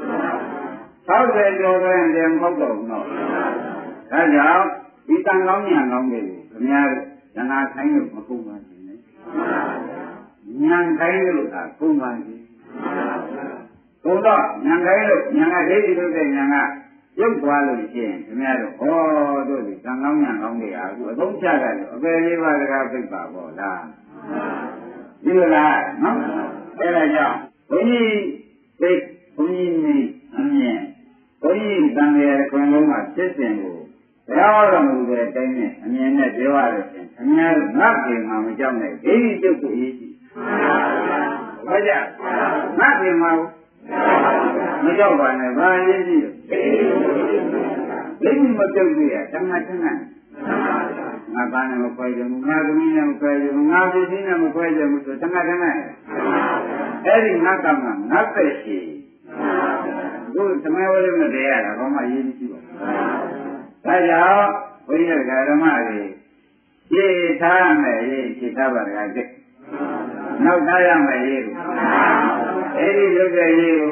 60ကျော်တဲ့တယ်မဟုတ်တော့ဘူးနော်ဒါကြောင့်ဒီကံကောင်းညာကောင်းတွေကိုခင်ဗျားတို့ဉာဏ်ဆိုင်လို့မကုန်ပါဘူးနဲ့ဉာဏ်ဆိုင်လို့သာကုန်ပါဘူးဘုရားဉာဏ်ဆိုင်လို့ဉာဏ်ကဒိဋ္ဌိလို့တဲ့ဉာဏ်ကရုပ်သွားလို့ရှိရင်ခင်ဗျားတို့ဟောတို့ဒီကံကောင်းညာကောင်းတွေအခုအသုံးချတယ်အပေလေးပါးတကားပြိပါပေါ့လားဒီလိုလားနော်အဲ့ဒါကြောင့်ဘုန်းကြီးသိဘုန်းကြီးနေအမြင်ဘုန်းကြီးတန်ရယ်ခွင်လုံးမှာဖြစ်စဉ်ကိုဘုရားတော်မူတဲ့အတိုင်းနဲ့အမြင်နဲ့ပြောရလို့ရှင်ခင်ဗျားတို့ငတ်ပြင်မှာမကြောက်နဲ့ဒိဋ္ဌိကျုပ်ကိုရေးကြည့်ဟုတ်ကြငတ်ပြင်မှာမကြောက်ပါနဲ့ဘာရေးကြည့်ဒိဋ္ဌိမပြုတ်သေးရတမတ်တနာငါဘာနဲ့မခွဲကြဘူးငါသမီးနဲ့မခွဲကြဘူးငါပြည်စည်းနဲ့မခွဲကြဘူးဆိုတမတ်တနာအဲ့ဒီငါကမှငါပဲ့ရှိသူသမဝရမတရားတာဘာမှရေးကြည့်ပါဒါကြောင့်ဘုရားဓမ္မတွေရှင်းထားမယ်ရေးရှင်းထားပါတကားကြည့်နောက်ထားရမယ်ရေးအဲ့ဒီလုပ်တဲ့ရေးကို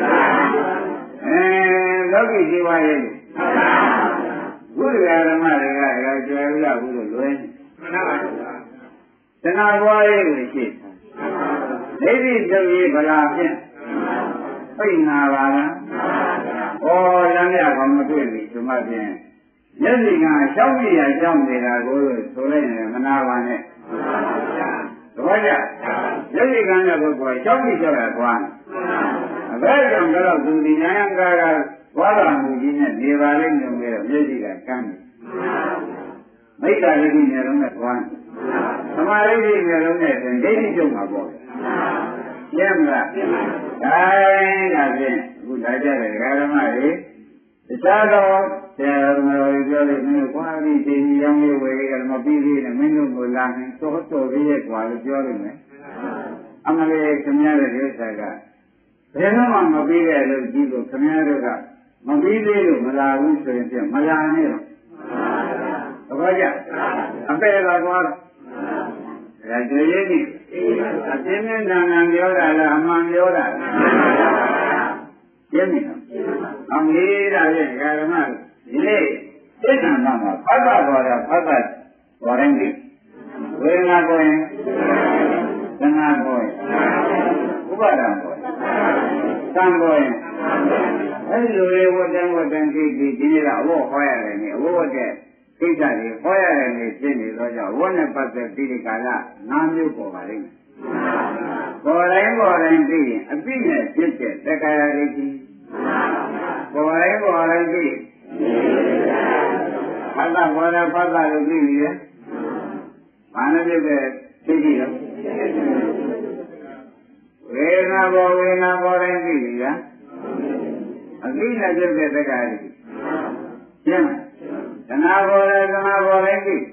လောကီဇီဝရေးဘုရားဓမ္မတွေကရောကျွယ်ရဘူးလို့လွယ်တဏှာဘွားရေးကိုရှင်းဒိဋ္ဌိပြုရေးဗလာဖြင့်ပိတ်နာပါလားဩလမ်းရကောင်မတွေ့ပြီဒီမှာဖြင့်မျက်စိကရှောက်ပြရရှောက်နေတာကိုဆိုလိုက်ရင်မနာပါနဲ့သဘောကျမျက်စိကလည်းကိုယ်ရှောက်ပြရှောက်ရသွားအဘယ်ကြောင့်တော့သူဒီဉာဏ်ကာကဘွားတော်မူကြီးနဲ့နေပါလိမ့်မယ်လို့မျက်စိကကမ်းတယ်မိတ္တလိတိနဲ့လုံးနဲ့သွားတယ်သမာဓိနဲ့လုံးနဲ့ဒိဋ္ဌိကျုံမှာပေါ့ကျမ်းလားဒါဖြင့်အခုလာကြတဲ့ဓမ္မတွေတခြားသောဆရာတော်တွေပြောလို့မင်းတို့ကွာပြီးဒီရောင်းလေးဝယ်ကြတယ်မပြီးသေးနဲ့မင်းတို့ကိုလာရင်တော်သေးရဲ့ကွာလို့ပြောလို့မယ်အမလေးခင်ဗျားရဲ့ဥစ္စာကဘယ်တော့မှမပြီးတဲ့လို့ကြီးကိုခင်ဗျားတို့ကမပြီးသေးလို့မလာဘူးဆိုရင်ပြန်မလာနဲ့တော့သဘောကျအပေကကွာဒါကြည့်ရည်ဒီအပြင်းနဲ့တန်တန်ပြောတာလားအမှန်ပြောတာကျင်းနေတော့အမေးတာရဲ့ဓမ္မဒီနေ့သိက္ခာမှာဖတ်တာပေါ်တာဖတ်တာပေါ်ရင်ဒီဝေဒနာပေါ်ရင်သနာပေါ်ရင်ဥပါဒံပေါ်ရင်သံပေါ်ရင်အဲ့ဒီလိုဝတ္တန်ကိတိဒီနေ့ကအဝတ်ဟောရတယ်နေအဝတ်တဲ့ကိစ္စတွေဟောရတယ်နေဖြစ်နေတော့ကြောင့်ဝတ်နဲ့ပတ်သက်ပြီးဒီကာလ၅မျိုးပေါ်ပါလိမ့်မယ်ပေါ်တိုင်းသိရင်အပြည့်နဲ့ဖြစ်တဲ့တက္ကရာရိတိပေါ်တိုင်းသိဖတ်တာပေါ်တာဖတ်တာလို့သိပြီလေဘာနဲ့ဖြစ်တဲ့သိကြည့်တော့ဝေဒနာပေါ်တိုင်းသိပြီလားအပြည့်နဲ့ဖြစ်တဲ့တက္ကရာရိတိကျင်းသနာပေါ်တိုင်းသိ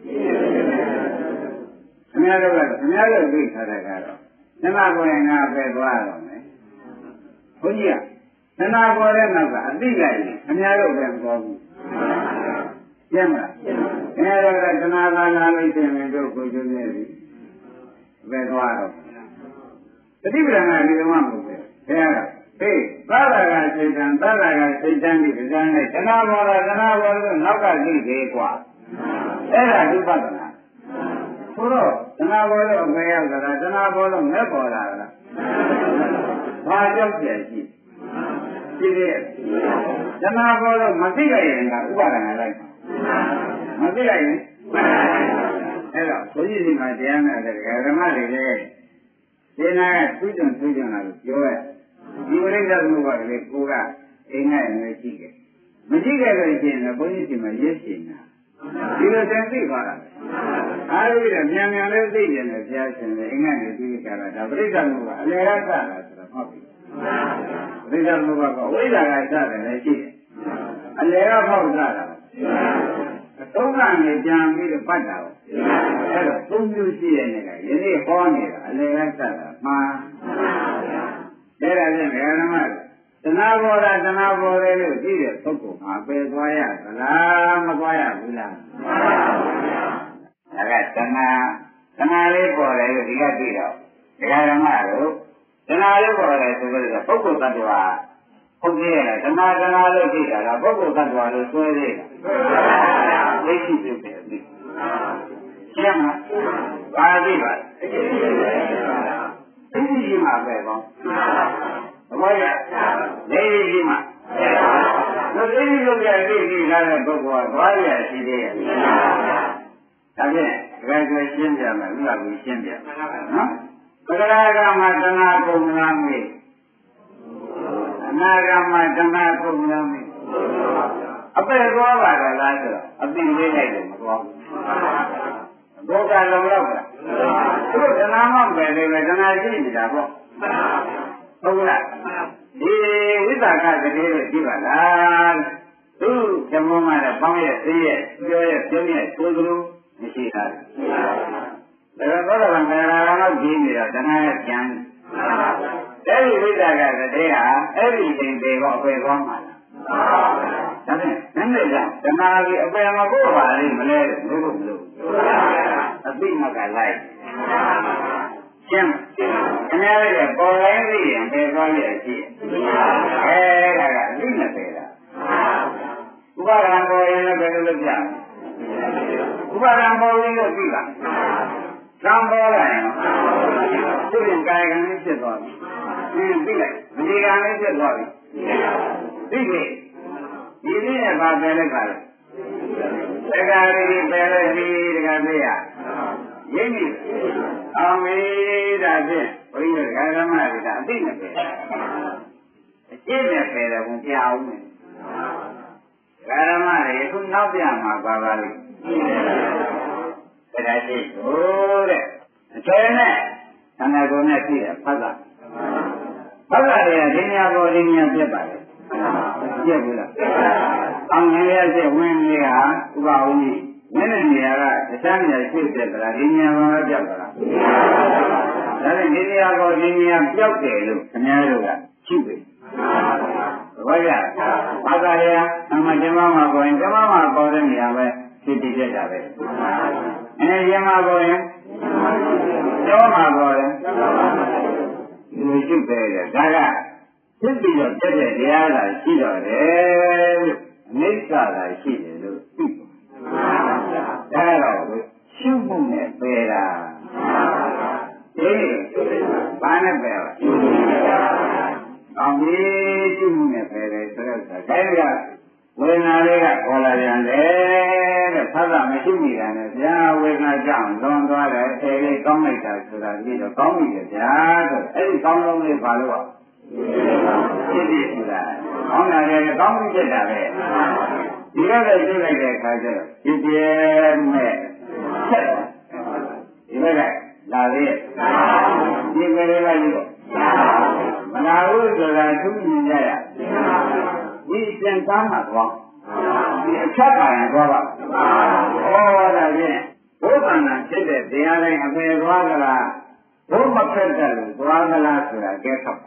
ခင်ဗျားတို့သိထားတဲ့ကတော့သနာပေါ်ရင်ငါပဲသွားတော့မယ်ဘုန်းကြီးကသနာပေါ်တဲ့နောက်ကအသိလိုက်ရင်ခင်ဗျားတို့ပဲမသွားဘူးကျင်းမလားခင်ဗျားတို့ကသနာကလာလို့ရှိရင်တို့ကိုကျိုးနေပြီပဲသွားတော့တတိပဒနာဒီကမှမဟုတ်ဘူးခင်ဗျားကဟေးသာရကစိတ်တန်ဒီပဇာနဲ့သနာပေါ်လို့နောက်ကသိသေးกว่าအဲ့ဒါဒီပဒနာဆိုတော့သနာပေါ်လို့မရောက်တာသနာပေါ်လို့မဲ့ပေါ်လာတာဘာကြောက်ကြရှိရှိသေးသနာပေါ်လို့မသိလိုက်ရင်ကဥပါဒနာလိုက်မသိလိုက်ရင်အဲ့တော့ဘုန်းကြီးဒီမှာတရားနာတဲ့ဓမ္မတွေလည်းဒီနာကသူ့ကြုံလာလို့ပြောရဒီဝိရိယသမုပ္ပါဒ်လေးကိုကအိမ်နဲ့လည်းရှိတယ်မရှိခဲ့လို့ရှိရင်လည်းဘုန်းကြီးဒီမှာရည်ရှိနေတာဒီလိုသင်သိပါလားအားလုံးကမြန်လေးသိတယ်နဲ့ဘုရားရှင်လည်းအိမ်နဲ့သိကြတာဒါပရိစ္ဆေသမုပ္ပါဒ်အလယ်ရသတာဆိုတော့ဟုတ်ပြီပရိစ္ဆေသမုပ္ပါဒ်ကဝိဇ္ဇာကစတယ်လည်းရှိတယ်အလယ်ကဖောက်တာအသုံးကနေကြံပြီးတော့ပတ်တာပေါ့အဲ့တော့သုံးမျိုးရှိတဲ့နေ့ကယနေ့ဟောနေတာအလယ်ကစတာမှာအဲ့ဒါဖြင့်ဓမ္မတဏှာဘောဓတဏှာဘောတယ်လို့ကြည့်တဲ့ပုဂ္ဂိုလ်မှာပယ်သွားရသလားမသွားရဘူးလားဒါကတဏှာလေးပေါ်တယ်လို့ဒီကကြည့်တော့ဓမ္မတို့တဏှာလေးပေါ်တယ်ဆိုတော့ပုဂ္ဂိုလ်တ attva ဟုတ်ကဲ့လားတဏှာလို့ကြည့်တာကပုဂ္ဂိုလ်တ attva လို့ဆွဲသေးတာဒိဋ္ဌိပြုတယ်ဒီရှင်းမလားပါဠိပါဒိဋ္ဌိရှိမှပဲကောဘာလဲဒိဋ္ဌိရှိမှဒိဋ္ဌိလို့ပြသိသိလာတဲ့ပုဂ္ဂိုလ်ကဘာရရှိသေးရဲ့ဒါဖြင့်ဒါကြွယ်ရှင်းပြမယ်ဥပ္ပါကိုရှင်းပြနော်ပဂရကမှာတဏှာကုန်လားမေးအနာဂတ်မှာတဏှာကုန်လားမေးအပယ်သွားပါကလားဆိုတော့အသိလေးလိုက်တယ်မသွားဘူးဘုရားလုံးတော့ကသူတဏှာမှပဲလေတဏှာရှိနေတာပေါ့ဟုတ်လားဒီဝိသကတည်းကကြည့်ပါလားသူဓမ္မမှာလည်းပေါင်းရဲ့သိရဲ့ပြောရဲ့ပြုံးရဲ့ကိုယ်ကလေးမရှိတာဒါတော့တော့ဗန္ဒရာတော့ကြည့်နေတာတဏှာရဲ့ကြံအဲ့ဒီဝိသကတည်းကအဲ့ဒီချိန်တွေကိုအပယ်သွားမှာလားဒါဖြင့်နည်းနည်းကြောင့်တဏှာကြီးအပယ်မဖို့ပါလိမ့်မလဲလို့အသိမကလိုက်ရှင်းအများကြီးပေါ်လာသိရင်ပယ်သွားရရှိအဲ့ဒါကအသိနဲ့ပယ်တာဥပါဒံပေါ်ရင်လည်းဘယ်လိုလုပ်ကြလဲဥပါဒံပေါ်ရင်လို့သိလားသံပေါ်လာရင်သူ့ရင်ကာယကံလေးဖြစ်သွားပြီသိလိုက်မဒီကံလေးဖြစ်သွားပြီသိပြီဒီနည်းနဲ့ပါပယ်လိုက်ပါလေတက္ကရာကြီးပယ်လိုက်ပြီတက္ကသိရရင်းပြီအောင်ပြီဒါဖြင့်ဘုရားဓမ္မတွေကအသိနဲ့ပယ်အကျင့်နဲ့ပယ်တယ်ဘုရားအောင်မယ်ဓမ္မတွေခုနောက်ပြမှာပါပါလိမ့်ဒါရှိဟုတ်တဲ့အကျဉ်းနဲ့သံဃာတော်နဲ့ပြည့်တယ်ဖတ်တာတွေကဒီညာပေါ်ဒီညာပြတ်ပါလေပြတ်ဘူးလားအောင်ငယ်ရတဲ့ဝင်ကြီးဟာဥပဝုကြီးမင်းနဲ့နေရာကတခြားနေရာရှိတဲ့ကလားဒီညာပေါ်မပြောက်ဘူးလားဒါနဲ့ဒီညာပေါ်ဒီညာပြောက်တယ်လို့ခင်ဗျားတို့ကရှိပြီဘာကြဘာသာရအမှဓမ္မမှာပေါ်ရင်ဓမ္မမှာပေါ်တဲ့နေရာပဲဖြစ်တည်ကြတာပဲရမပေါ်ရင်ကျောမှာပေါ်တယ်ဒီရှိတယ်ဒါကဖြစ်ပြီးတော့ပြည့်တဲ့တရားသာရှိတော့တယ်လို့အနိစ္စသာရှိတယ်လို့သိဒါတော့ရှုမှုနဲ့ပယ်တာဒီဘာနဲ့ပယ်လဲအောင်ပြီးရှုမှုနဲ့ပယ်တယ်ဆိုတော့ဒါကဝေဒနာလေးကပေါ်လာပြန်တယ်တဲ့ဖတ်တာမရှိမိတာနဲ့ဗျာဝေဒနာကြောင့်လွန်သွားတယ်အဲဒီကောင်းလိုက်တာဆိုတာပြီးတော့ကောင်းပြီဗျာဆိုအဲဒီကောင်းလုံးလေးပါလို့ဖြစ်ဖြစ်ဆိုတာကောင်းတာလည်းကောင်းပြီဖြစ်တာပဲဒီကလည်းသိလိုက်တဲ့အခါကျတော့ဖြစ်ပြမဲ့ဆက်ဒီကလာသေးရဲ့ဒီကလေးလိုက်လို့မနာဘူးဆိုတာသူမြင်ကြရဒီပြန်ကားမှာသွားဒီအချက်ပိုင်းသွားပါဩဒါဖြင့်ဘုဗ္ဗနာဖြစ်တဲ့တရားတိုင်းအပေသွားကြလားဘုမဖက်တယ်လို့သွားကြလားဆိုတာကဲဆောက်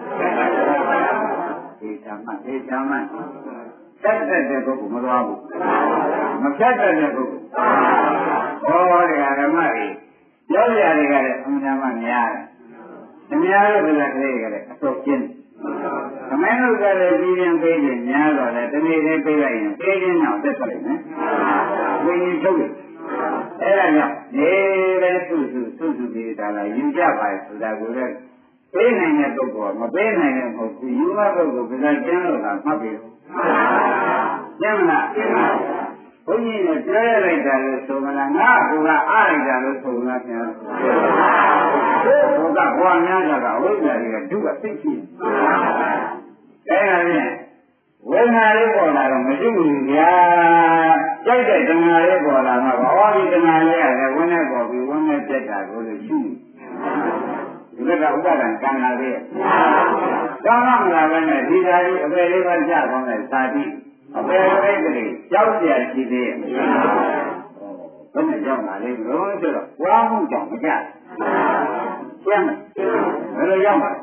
ဒီဓမ္မတတ်တဲ့ပုဂ္ဂိုလ်မသွားဘူးမဖြတ်တဲ့ပုဂ္ဂိုလ်ဩဓမ္မတွေပြောရတွေကလည်းအမှန်မှများတယ်အများလို့ပြောတဲ့ကလေးကလည်းအတော့ကျင်းအမင်းတို့ကလည်းပြည်ရင်ပေးတယ်များတော့လေတနေ့လေးပေးလိုက်ရင်ပေးခြင်းတော့သက်ဆိုင်မယ်ဝိညာဉ်ထုတ်တယ်အဲ့ဒါကြောင့်နေပဲစုပြီးဒါလာယူကြပါဆိုတာကိုလည်းပေးနိုင်တဲ့ပုဂ္ဂိုလ်ကမပေးနိုင်တဲ့ပုဂ္ဂိုလ်ယူတဲ့ပုဂ္ဂိုလ်ကကျမ်းလို့ကမှတ်ပြီကျမ်းမလားဘုန်းကြီးနဲ့ပြောရလိုက်တာလို့ဆိုမလားငါကအားလိုက်တာလို့ဆိုမလားခင်ဗျာဘုရားဘွားများကြတာဝိညာဉ်တွေကဒုကသိရှိအဲ့ဒါဖြင့်ဝိညာဉ်လေးပေါ်လာတော့မရှိဘူးဗျာကြိုက်တဲ့တဏှာလေးပေါ်လာတော့ဘောဒီတဏှာလေးကလည်းဝိညာဉ်ပေါ်ပြီးဝိညာဉ်ပြတ်တာကိုလို့ရှိဒီကဥပါဒံကံလာသေးကောင်းမလားပဲနဲ့ဒီဓာကြီးအပေလေးပဲကြာကောင်းတဲ့သာတိအပေရိတ်တွေကြောက်เสียရှိသေးရဲ့ဘယ်နဲ့ကြောက်လာလဲလို့ဆိုတော့ဝါမှုကြောင့်မကြကျမ်းဘယ်လိုရောက်မှာ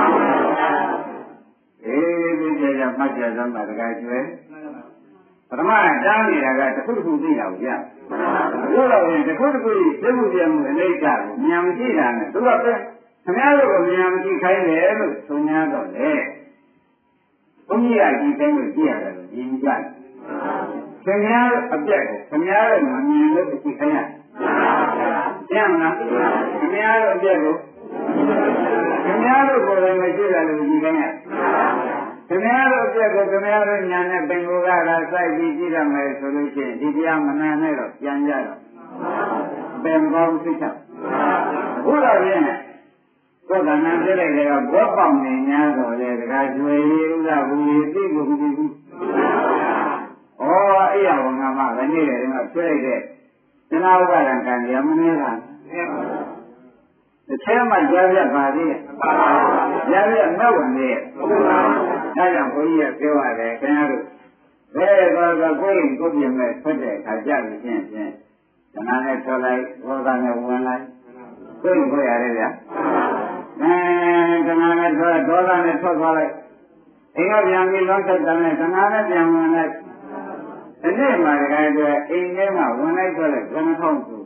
ဒီကြမှတ်ကြစမ်းပါတကယ်ကျွဲပထမတန်းနေတာကတစ်ခုတစ်ခုသိတာကိုကြားအခုတော့တစ်ခုတစ်ခုသိမှုပြမှုအနိစ္စကိုဉာဏ်မရှိတာနဲ့သူကခင်ဗျားတို့ကဉာဏ်မရှိခိုင်းတယ်လို့ဆို냐တော့လေဘုန်းကြီးကဒီတိုင်းကိုကြည့်ရတယ်လို့言ကြတယ်ခင်ဗျားအပြက်ကိုခင်ဗျားရဲ့မမြင်လို့ကြည့်ခိုင်းရကျမ်းလားခင်ဗျားတို့အပြက်ကိုခင်ဗျားတို့ကိုယ်တိုင်မရှိတာလို့ကြည့်ခိုင်းရခင်ဗျားတို့အပြက်ကိုခင်ဗျားတို့ညာနဲ့ပင်ကိုယ်ကသာစိုက်ပြီးကြည့်ရမယ်ဆိုလို့ရှိရင်ဒီတရားမနာနဲ့တော့ပြန်ကြတော့ပင်ကောင်းသိချဘုရားပြင်းကိုယ်ကနာပြလိုက်တယ်ကဘောပေါင်နေ냐တော့လေတခါကျွေရီဥဒ္ဒဘူရီသိကိုကြည့်ဘူးဩအဲ့ရဘုံကမှလည်းနေတယ်ကဆွဲလိုက်တဲ့သနာဥပါဒံကံရမနေလားတစ်ထဲမှာကြားပြပါသေးတယ်ကြားပြမဲ့ဝင်နေရဲ့ဒါကြောင့်ဘုန်းကြီးကပြောရတယ်ခင်ဗျားတို့ဘယ်တော့ကိုယ်ပြင်မဲ့ထွက်တဲ့အခါကြလို့ချင်းသနာနဲ့ထွက်လိုက်ဘောဓနဲ့ဝင်လိုက်ကိုယ်ရတယ်ဗျာသနာနဲ့ထွက်ဒေါသနဲ့ထွက်သွားလိုက်အိမ်ကပြန်ပြီးလောဆက်တယ်နဲ့သနာနဲ့ပြန်ဝင်လိုက်ဒီနေ့မှတကယ်တော့အိမ်ထဲမှာဝင်လိုက်တော့လေဘယ်နှထောင်သူ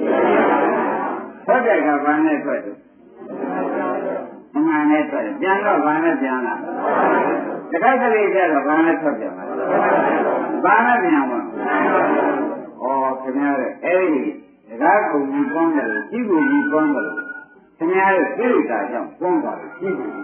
ထွက်တဲ့ကဘာနဲ့ထွက်တယ်သနာနဲ့ထွက်တယ်ပြန်တော့ဘာနဲ့ပြန်လာတခါတလေကျတော့ဘာနဲ့ထွက်ပြန်လာဘာနဲ့ပြန်ဝင်ခင်ဗျားတဲ့အဲ့ဒီတကားကုန်ကြီးပေါင်းတယ်ကြီးကိုကြီးပေါင်းတယ်ခင်ဗျားရဲ့ပြိတ္တာကြောင့်ပေါင်းတာကြီးကို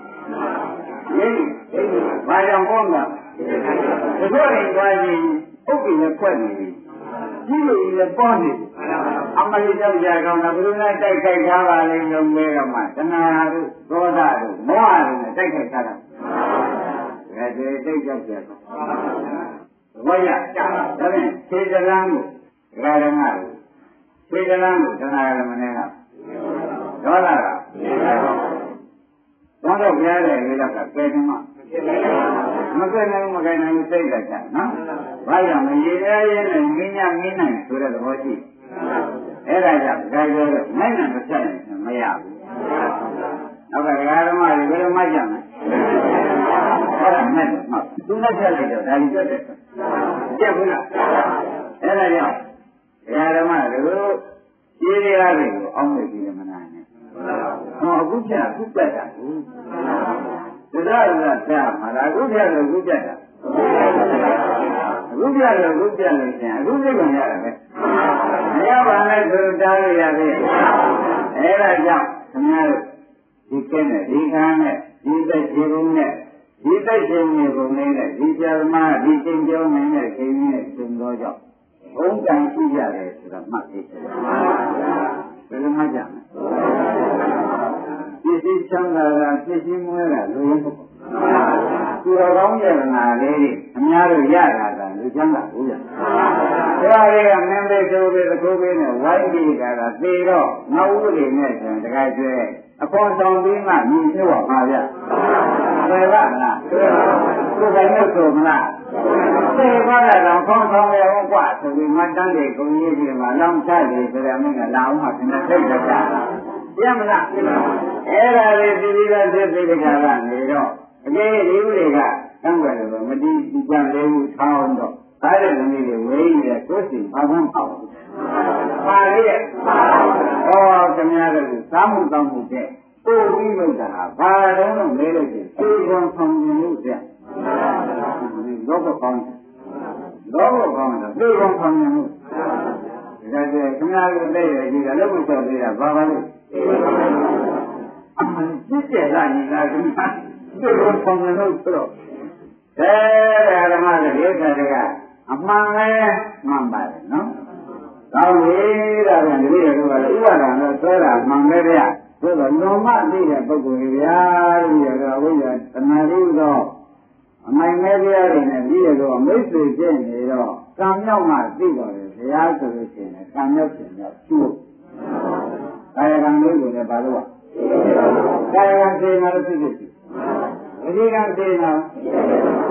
ဘာကြောင့်ပေါင်းတာဒီလိုရင်သွားရင်ဥပ္ပိနဲ့ဖွဲ့နေပြီကြီးကိုကြီးလည်းပေါင်းနေအမလေးကြောက်ကြကောင်ကဘယ်လိုလဲတိုက်ခိုက်ထားပါလိမ့်လို့မဲတော့မှတဏှာတို့ဒေါသတို့မောဟတို့နဲ့တိုက်ခိုက်ထားတာဒါကြိတ်ကြောက်ကြကောင်ဘဝရဒါဖြင့်ခြေစလမ်းကိုဒကာရမတို့ခြေစလမ်းကိုတဏှာရမနဲ့ကဒေါသကဘောတော့ပြရတယ်လေတော့ကကဲတယ်မမကဲနိုင်မကဲနိုင်စိတ်လိုက်တာနော်ဘာကြောင့်မရေရဲရဲနဲ့မင်းညမင်းနိုင်ဆိုတဲ့သဘောရှိအဲ့ဒါကြောင့်ဒါကြောင့်နိုင်နိုင်မဆက်နိုင်မရဘူးနောက်ကဒကာဓမ္မတွေဘယ်လိုမှကြမ်းလဲအဲ့ဒါနဲ့မှသူနဲ့ဆက်လိုက်တော့ဒါကြီးပြတ်တယ်ပြတ်ဘူးလားအဲ့ဒါကြောင့်ဒကာဓမ္မတို့ဒီတရားတွေကိုအောင်းနေပြီမနာနဲ့အခုပြအခုပြတ်တာဘူးဒါကကြားမှာလားအခုပြတော့အခုပြတ်တာအခုပြတော့အခုပြတ်လို့ရှင်အခုပြတ်ကြရတယ်ပဲမရပါနဲ့ဆိုတားလို့ရသေးအဲ့ဒါကြောင့်ခင်ဗျားတို့ဒီကဲနဲ့ဒီခါနဲ့ဒီသက်ခြေကုန်းနဲ့ဒီသက်ခြေမြေကုန်းနဲ့ဒီဇာမဒီသင်ကျောင်းနဲ့ခင်ကြီးနဲ့ကျုံတော့ကြောင့်ဘုံကံရှိရတယ်ဆိုတာမှတ်သိတယ်ဘယ်လိုမှကြမလဲပြည့်စည်ချမ်းသာတာပြည့်စည်မွဲတာလူရင်းပုဂ္ဂိုလ်သူတော်ကောင်းယရနာလေးအများတို့ရတာကလူချမ်းသာဘူးရဒါတွေကမင်းလေးဆိုပြီးသခိုးပေးနဲ့ဝိုင်းပြီးတာကသေတော့နောက်ဥပဒေနဲ့ဆိုရင်တခါကျွဲအပေါ်ဆောင်ပြီးမှမြင်ပြောပါဗျာဘယ်ကလားသူကလည်းဆိုမလားသေပါတော့ခေါင်းဆောင်ရအောင်กว่าဆိုပြီးမှတန်းတယ်ကိုကြီးကြီးမှာလောင်းချတယ်ဆိုတဲ့အမင်းကလာအောင်မှသင်သိကြတာပြမလားအဲ့ဒါလေးဒီလိုသိသိကြတာနေတော့အကျေဒီဥတွေကတန်းကြတယ်မတိကြံလေးဘူးထောင်းတော့ဒါတဲ့လူကြီးတွေဝေးနေတဲ့ကိုယ်စီဘာမှမပေါ့ပါလေဩခင်ဗျားတို့သာမှုတောင်းမှုတဲ့ကိုယ်ပြီးလို့တာဘာတော့လို့လဲလို့ရှိရင်သေကောင်ဆောင်ရင်လို့တဲ့လောကကောင်းတော့သေကောင်ဆောင်ရင်လို့ဒါကြခင်ဗျားတို့တဲ့ရကြီးကလည်းဘုရားပြေတာဘာပါလို့အမှန်ပြည့်တဲ့လာနေတာကသေကောင်ဆောင်ရင်လို့ဆိုတော့ဓမ္မတွေဒီခါတကအမှန်ပဲမှန်ပါတယ်နော်။ကောင်းပြီဒါပြန်ဒီလိုကလည်းဥပါဒံနဲ့ဆွဲတာမှန်ပဲဗျာ။ဆိုတော့လောမသိတဲ့ပုဂ္ဂိုလ်တွေဗျာလို့ရတော့ဝိညာဉ်တဏှာရိသောအမိုင်မဲပြားတွေနဲ့ပြီးရတော့မိတ်ဆွေဖြစ်နေတော့ကံမြောက်မှသိတော့တယ်ဘုရားဆိုလို့ရှိရင်ကံမြောက်ခြင်းမြောက်ကျိုး။ကာယကံလေးကိုလည်းဘာလို့ကာယကံစေနာလို့ဖြစ်ဖြစ်ဒီကံစေနာ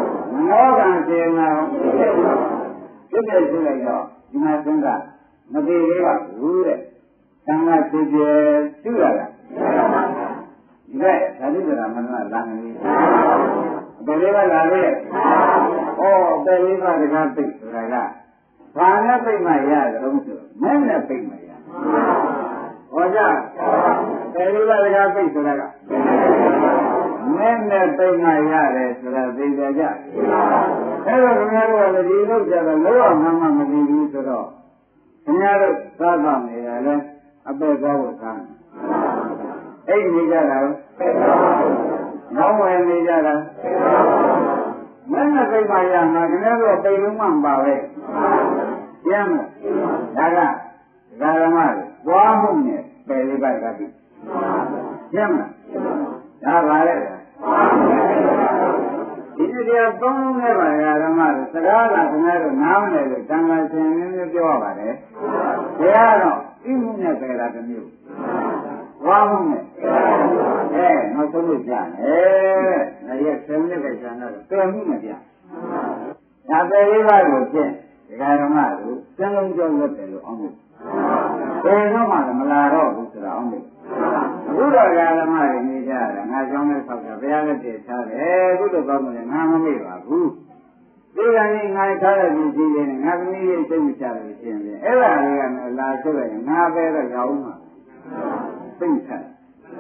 နောကံစေနာဖြစ်တဲ့ရှိလိုက်တော့ဒီမှာသင်္ကမသေးသေးပါဘူးတဲ့သံဃာဖြစ်ဖြစ်ရှိရတာဒီကဓာတုကရာမနလာနေပြီဘယ်လေးပါလာလဲဩဘယ်လေးပါတကားသိဆိုတာကဘာနဲ့သိမှရတယ်လို့ဆိုမဲ့နဲ့သိမှရဟောကြဘယ်လေးပါတကားသိဆိုတာကမဲ့နဲ့သိမှရတယ်ဆိုတာသိကြကြအဲ့တော့ခင်ဗျားတို့ကလည်းဒီလိုကြတော့လောကမှမသိဘူးဆိုတော့ခင်ဗျားတို့သာသနေရလဲအပဲကောင်းဖို့သားအဲ့ဒီနေကြတာနောက်ဝင်နေကြတာမင်းနဲ့သိမှရမှာခင်ဗျားတို့ပိတ်လုံးမှမပါပဲကျမ်းလားဒါကဓမ္မတွေသွားမှုနဲ့ပယ်လေးပါးကတိကျမ်းလားဒါပါလေဒီတရားသုံးလုံးနဲ့ပါဓမ္မတွေစကားကခင်ဗျားတို့နားမလဲလို့တန်ခါရှင်နည်းနည်းပြောရပါတယ်ဘုရားတော့ဤမှုနဲ့ပယ်တာတစ်မျိုးဝါမှုနဲ့နောက်ဆုံးလို့ကြားတယ်။ဒါရက်7မိနစ်ပဲကြာတော့ပယ်မှုနဲ့ပြ။ဒါပယ်လေးပါးကိုဖြင့်ဒကာဓမ္မတို့စံလုံးကြောက်ရတယ်လို့အောင်လို့ပယ်တော့မှမလာတော့ဘူးဆိုတာအောင်လို့ဘုရားဓမ္မတွေနေကြတာငါကြောင်းနဲ့ဆောက်တာဘုရားလည်းတည်ထားတယ်ခုလိုကောင်းတယ်ငါမမေ့ပါဘူးဒီကနေ့ငါထားတဲ့ဒီကြီးတွေငါသမီးရဲ့စိတ်မချလို့ရှင်းတယ်အဲ့ဒါတွေကလည်းလာဆိုရရင်ငါပဲတော့ရောက်မှာသိချတယ်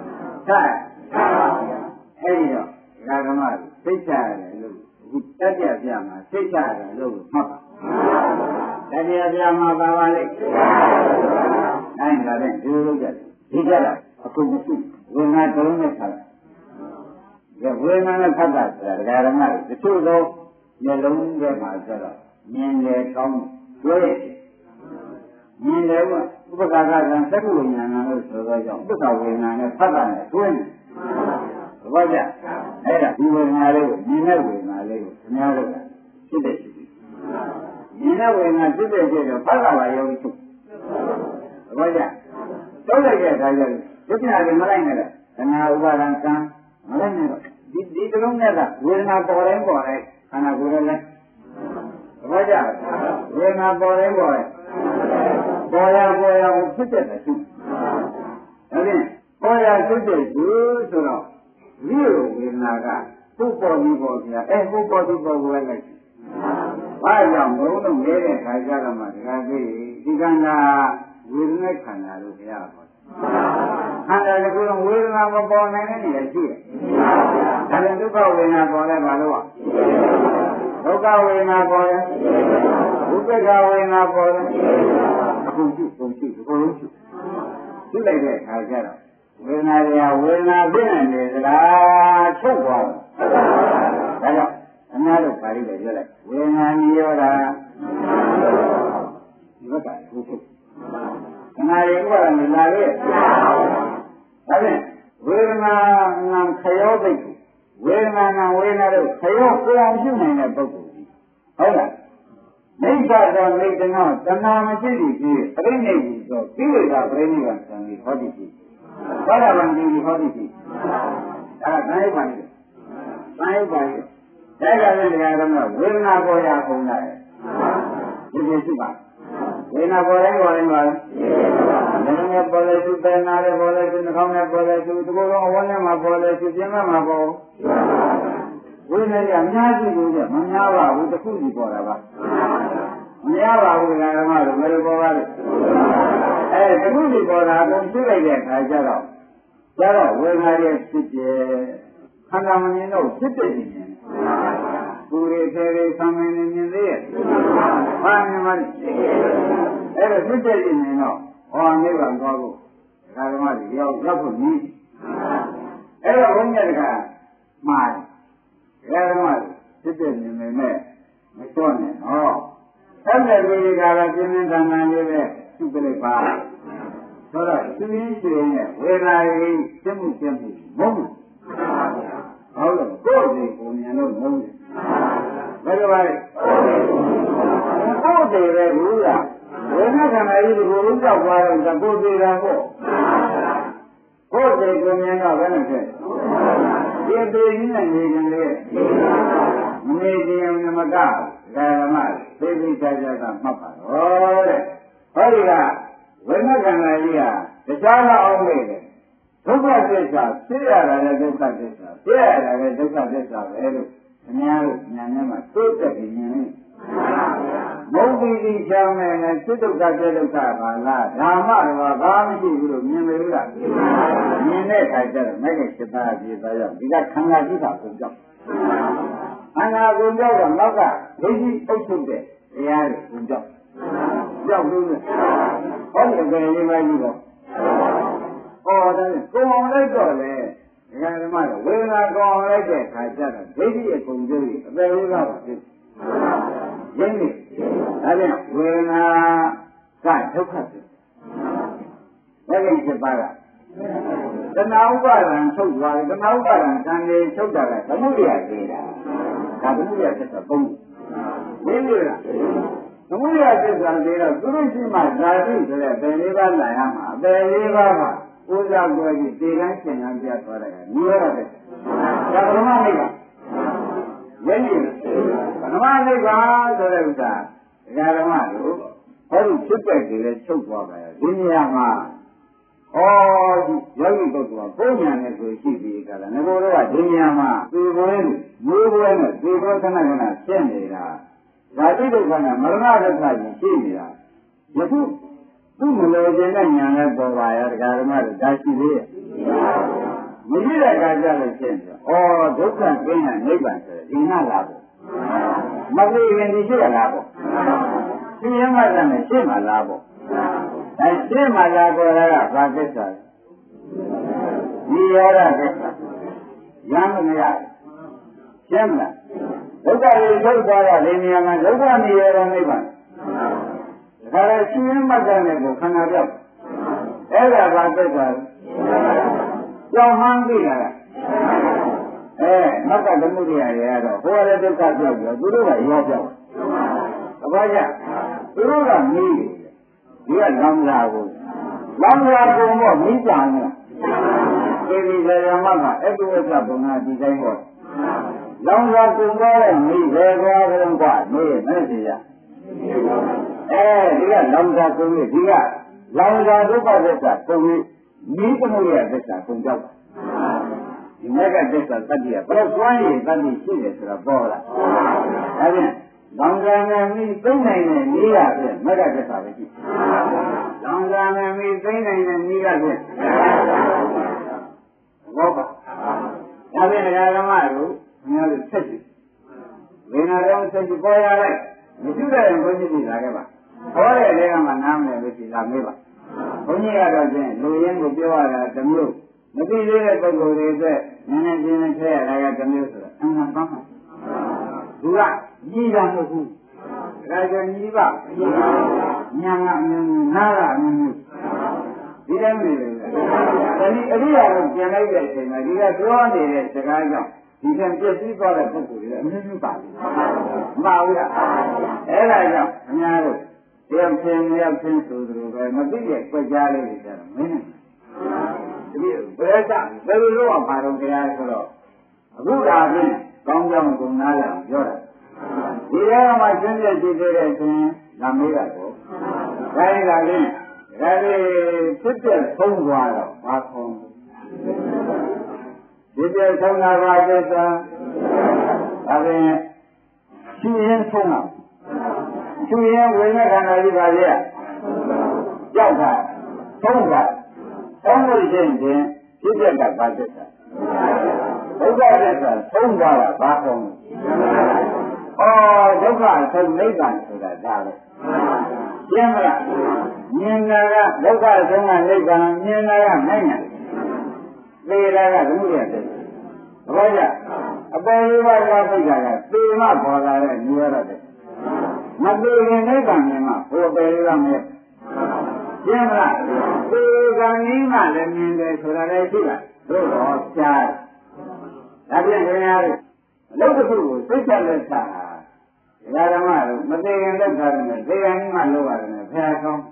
အဲ့ဒီတော့ဓမ္မတွေသိချရတယ်လို့အခုတတ်ပြပြမှာသိချရတယ်လို့မှတ်ပါတတ်ပြပြမှာပါပါလိမ့်အဲ့ဒါလည်းဒီလိုလုပ်ကြတယ်ဒီကြတာအခုမရှိဝိညာဉ်တုံးနဲ့ခါတယ်ဝိညာဉ်နဲ့ခတ်တာဆိုတာဓမ္မတွေတချို့သောမျိုးလုံးတွေမှာဆိုတော့မြင်တယ်ကောင်းတွေ့မြင်တယ်ဥပက္ခကံသက္ကဝိညာဏလို့ဆိုတော့ကြောင့်ဥပက္ခဝိညာဏနဲ့ဖတ်တာနဲ့တွင်းတယ်ဘာကြအဲ့ဒါဒီဝိညာဉ်လေးကိုမြင်တဲ့ဝိညာဉ်လေးကိုခင်ဗျားတို့ကဖြစ်တဲ့ရှိတယ်မြင်တဲ့ဝိညာဉ်ဖြစ်တဲ့ရှိတော့ဖတ်တာပါရောချုပ်ဘာကြတော့လိုက်တဲ့အခါကျတော့ဒုက္ခတွေမလိုက်နဲ့လေခန္ဓာဥပါဒံကံမလိုက်နဲ့တော့ဒီတလုံးနဲ့ကဝေဒနာပေါ်တိုင်းပေါ်တိုင်းခန္ဓာကိုယ်ရဲ့လဲဘာကြဝေဒနာပေါ်တိုင်းပေါ်တိုင်းပေါ်ရဖြစ်တဲ့ရှိဒါဖြင့်ပေါ်ရဖြစ်တဲ့ရှိဆိုတော့ဒီဝေဒနာကပုပ္ပေါ်ဒီပေါ်ပြပုပ္ပေါ်ဒီပေါ်ကိုလိုက်ဘာကြောင့်ဘုံလုံးနေတဲ့ခါကြတော့မှဒီကနေ့ဒီခန္ဓာဝေဒနာခန္ဓာလို့ဘုရားခေါ်ခန္ဓာတခုလုံးဝေဒနာမပေါ်နိုင်တဲ့နေရာရှိတယ်ဒါလည်းဒုက္ခဝေဒနာပေါ်လဲဘာလို့ဒုက္ခဝေဒနာပေါ်လဲဥပ္ပခဝေဒနာပေါ်လဲအခုရှိပုံရှိဘုံရှိသိလိုက်တဲ့အခါကျတော့ဝေဒနာတွေကဝေဒနာပြည့်နေတယ်လားချုပ်သွားတယ်ဒါကြောင့်အများတို့ပါဠိတွေပြောလိုက်ဝေဒနာနိရောဓဒီဘက်ကဘုချုပ်ခန္ဓာတွေဥပါဒ်နဲ့လာရဲ့ဒါဖြင့်ဝေဒနာနာခယောသိတ်ဝေဒနာနာဝေဒနာတို့ခယောကိုယ်အောင်ပြုနိုင်တဲ့ပုဂ္ဂိုလ်ကြီးဟုတ်လားမိစ္ဆာတော်မိတ္တနောတဏှာမရှိသည်ဖြစ်ပြိဋိနိဗ္ဗာန်ဆိုကိလေသာပြိဋိနိဗ္ဗာန်ဆံပြီးဟောတိဖြစ်ဘာသာဝင်ပြီးဟောတိဖြစ်ဒါကနိုင်ပါလေနိုင်ပါလေဒါကလည်းတရားတော်ကဝေဒနာပေါ်ရအောင်လားဒီလိုရှိပါဝေဒနာပေါ်တိုင်းပါလေဉာဏ်နဲ့ပေါ်လေသူပင်နာနဲ့ပေါ်လေသူနှာခေါင်းနဲ့ပေါ်လေသူဒီလိုတော့အဝန်းထဲမှာပေါ်လေသူပြင်မှာပေါ်ဝိနည်းကအများကြီးကိုမများပါဘူးတစ်ခုစီပေါ်တာပါမများပါဘူးဓမ္မတို့ဘယ်လိုပေါ်ပါလဲတစ်ခုစီပေါ်တာအကုန်သိလိုက်တဲ့အခါကျတော့ဝိနည်းရဲ့ဖြစ်တယ်ခန္ဓာမမြင်တော့ဖြစ်တဲ့နေတယ်ကိုယ်ရဲ့သေးသေးဆံမင်းနေမြင်သေးရဲ့ဘာမှမဖြစ်ဖြစ်တဲ့နေတော့ဟောနိဗ္ဗာန်သွားဖို့ဓမ္မတွေရောက်ဖို့နည်းတော့ဘုန်းကြီးကမှားတယ်ဓမ္မတွေဖြစ်တဲ့နေနဲ့မစွန့်နဲ့ဟောအဲ့ဒီလူတွေကလည်းပြင်းပြင်းထန်ထန်လေးပဲသူ့ပြလိုက်ပါဆိုတော့သူရင်းရှင်ရဲ့ဝေဒနာကြီးသိမှုမဟုတ်ဘူးဟုတ်လို့ကိုယ်စီကိုမြင်လို့မဟုတ်ဘူးဘယ်လိုပါလဲကိုယ်စီပဲဘူးလားဝေဒနာခန္ဓာကြီးကိုဥစ္စာပွားတော့ကိုယ်စီတာပေါ့ကိုယ်စီကိုမြင်တော့ဘယ်နဲ့ဖြစ်ဒီပေကြီးနဲ့နေကြလေမမေ့ခြင်းနမကဓမ္မသိသိချာချာကမှတ်ပါတော့တဲ့ဟောဒီကဝိမခန္ဓာကြီးကတခြားတော့အောင်မေ့တယ်ဒုက္ခသစ္စာသိရတာလည်းဒုက္ခသစ္စာသိရတာလည်းဒုက္ခသစ္စာပဲလို့ခင်ဗျားတို့ဉာဏ်နဲ့မှသိတဲ့ဉာဏ်နဲ့မုတ်တိချောင်းနဲ့စိတ်ဒုက္ခပြဒုက္ခပါလားဓမ္မတော်ဘာမှမရှိဘူးလို့မြင်လေလားမြင်တဲ့အခါကျတော့မဲ့တဲ့စိတ်သားပြေသွားရောဒီကခန္ဓာကြီးကပုံကြောက်ခန္ဓာပုံကြောက်တော့နောက်ကဒိဋ္ဌိအုပ်ချုပ်တဲ့တရားတွေပုံကြောက်ကြောက်လို့ဟောတယ်ကြရင်မကြီးတော့ဟောတယ်ကိုယ်အောင်လိုက်တော့လေဒကာဓမ္မတော့ဝေဒနာကိုယ်အောင်လိုက်တဲ့အခါကျတော့ဒိဋ္ဌိရဲ့ပုံကျိုးကြီးအပေလေးပါဖြစ်ရင်းနေဒါကြောင့်ဝေဒနာကဒုက္ခဖြစ်ဒါကြောင့်ဖြစ်ပါလားတဏှာဥပါဒံချုပ်သွားတယ်တဏှာဥပါဒံကံတွေချုပ်တာကသမုဒယသေးတာဒါသမုဒယဖြစ်တာပုံရင်းနေလားသမုဒယဖြစ်တာသေးတော့သူတို့ရှိမှဇာတိဆိုတဲ့ပယ်လေးပါးလာရမှာပယ်လေးပါးကဥစ္စာကိုကြည့်တေကန်းရှင်ကန်းပြသွားတယ်ညီရတဲ့ဒါပရမနိဗ္ဗာန်ရင်းနေပရမနိဗ္ဗာန်ဆိုတဲ့ဥစ္စာဒကာဓမ္မတို့ဟောဒီဖြစ်တဲ့တွေလည်းချုပ်သွားပါရဲ့ဒီနေရာမှာဩဒီယောဂီပုဂ္ဂိုလ်ကပုံညာနဲ့ဆိုရှိပြီးကြလားငကိုတော့ဒီနေရာမှာသေပွဲမျိုးပွဲနဲ့သေပွဲခဏခဏဖြစ်နေတာဓာတိဒုက္ခနဲ့မရဏဒုက္ခကြီးရှိနေတာယခုသူ့မလို့ခြင်းတဲ့ညာနဲ့ပေါ်ပါရဲ့ဒကာဓမ္မတို့ဒါရှိသေးရဲ့မရှိတဲ့အခါကျလို့ဖြစ်နေဩဒုက္ခကင်းတဲ့နိဗ္ဗာန်ဆိုတဲ့ဒီနာလာပေါ့မသိရင်ဒီရှိရလားပေါ့သိရင်မှလည်းရှိမှလားပေါ့အဲရှိမှလားပေါ်တာကဘာသစ္စာလဲဒီရောဓသစ္စာရမ်းမရရှင်းမလားဒုက္ခကိုထုတ်သွားတာဒီနေရာမှာဒုက္ခនិရောဓနိဗ္ဗာန်ဒါလည်းရှိရင်မှတ်တယ်ကိုခန္ဓာပြောက်အဲ့ဒါဘာသစ္စာလဲကြောင်းမှန်းသိတာမကသမုဒိယတွေကတော့ဟိုရတဲ့ဒုက္ခပြောက်ပြီးသူတို့ကရောပြောက်တပည့်ကြသူတို့ကမီးဒီကလောင်လာကိုလောင်လာကုန်တော့မီးကြံတယ်ဒီဒီဇေယမကအတုဝိသဘုံနာဒီတိုင်းပေါ့လောင်လာကုန်တော့မီးပဲကွာကြုံကွာနေမဲ့စီရဒီကလောင်လာကုန်ပြီဒီကလောင်လာဒုက္ခသစ္စာကုန်ပြီမီးသမုဒိယသစ္စာကုန်ကြောက်ဒီမဲ့ကသစ္စာတတ္တိကဘယ်ကွမ်းရည်တတ္တိရှိတယ်ဆိုတော့ပေါ်လာဒါဖြင့်လောင်စာနဲ့မိသိနိုင်တဲ့နည်းကဖြင့်မဲ့ကသစ္စာပဲရှိလောင်စာနဲ့မိသိနိုင်တဲ့နည်းကဖြင့်ဘောပါဒါဖြင့်ဒကာဓမ္မတို့များလို့ဆက်ကြည့်ဝိညာဉ်တော်ဆက်ကြည့်ပေါ်ရလိုက်မရှိတဲ့ဘုန်းကြီးကြီးလာခဲ့ပါဟောတဲ့လေးကမှနားမလည်လို့ရှိလာမေးပါဘုန်းကြီးကတော့ချင်းလူရင်းကိုပြောရတာတမျိုးမသိသေးတဲ့ပုဂ္ဂိုလ်တွေအတွက်နည်းနည်းချင်းထည့်ရတာကတမျိုးဆိုတော့အမှန်ပါမှာသူကကြီးတာမဟုတ်ဘူးဒါကြောင့်ကြီးပါညာငါနားကအမျိုးဒီတိုင်းနေတယ်ဒီအရိယာကိုပြန်လိုက်တဲ့အချိန်မှာဒီကပြောနေတဲ့စကားကြောင့်ဒီကပြည့်စည်သွားတဲ့ပုဂ္ဂိုလ်တွေအမျိုးမျိုးပါတယ်မဟုတ်လားအဲ့ဒါကြောင့်အများတို့တယောက်ချင်းတယောက်ချင်းဆိုသလိုပဲမသိတဲ့ကြွကြားလေးတွေကြတော့မင်းနဲ့ဒီဘယ်ကဘယ်လိုလုပ်အောင်ပါတော့တရားဆိုတော့အခုဒါဖြင့်ကောင်းကြောင်းကိုနားလည်ပြောတာဒီထဲမှာရှင်းပြကြည့်သေးတဲ့အချိန်လာမေးတာပေါ့ဒါရတာလေဒါလေးဖြစ်တဲ့သုံးသွားတော့ဘာခေါ်ဖြစ်တဲ့သုံးတာပါသစ္စာဒါဖြင့်ရှိရင်ဆုံးတော့ရှိရင်ဝိညာဉ်ခန္ဓာကြီးပါလေကြောက်တာသုံးတာသုံးလို့ရှိရင်ဖြစ်တဲ့ကဘာသစ္စာဒုက္ခသစ္စာသုံးသွားတာဘာခေါ်ဒုက္ခဆုံးနိဗ္ဗာန်ဆိုတာဒါပဲရှင်းမလားမြင်တာကဒုက္ခဆုံးကနိဗ္ဗာန်မြင်တာကနိုင်ငံသေတာကသမုဒယသစ္စာဘာကြအပေါ်လေးပါးကသိတာကသေမပေါ်လာတဲ့နိရောဓသစ္စာမသေရင်နိဗ္ဗာန်မြင်မှဘုရားပယ်ရမယ်ရှင်းမလားသေကံကြီးမှလည်းမြင်တယ်ဆိုတာလည်းရှိတာတို့တော့ကြားဒါပြန်ခင်ဗျားတို့အလုပ်တစ်ခုကိုသိချက်လက်ချတာဒကာဓမ္မတို့မသိရင်လက်ချတယ်နဲ့သေရင်မှလုပ်ရတယ်နဲ့ဖျားကောင်း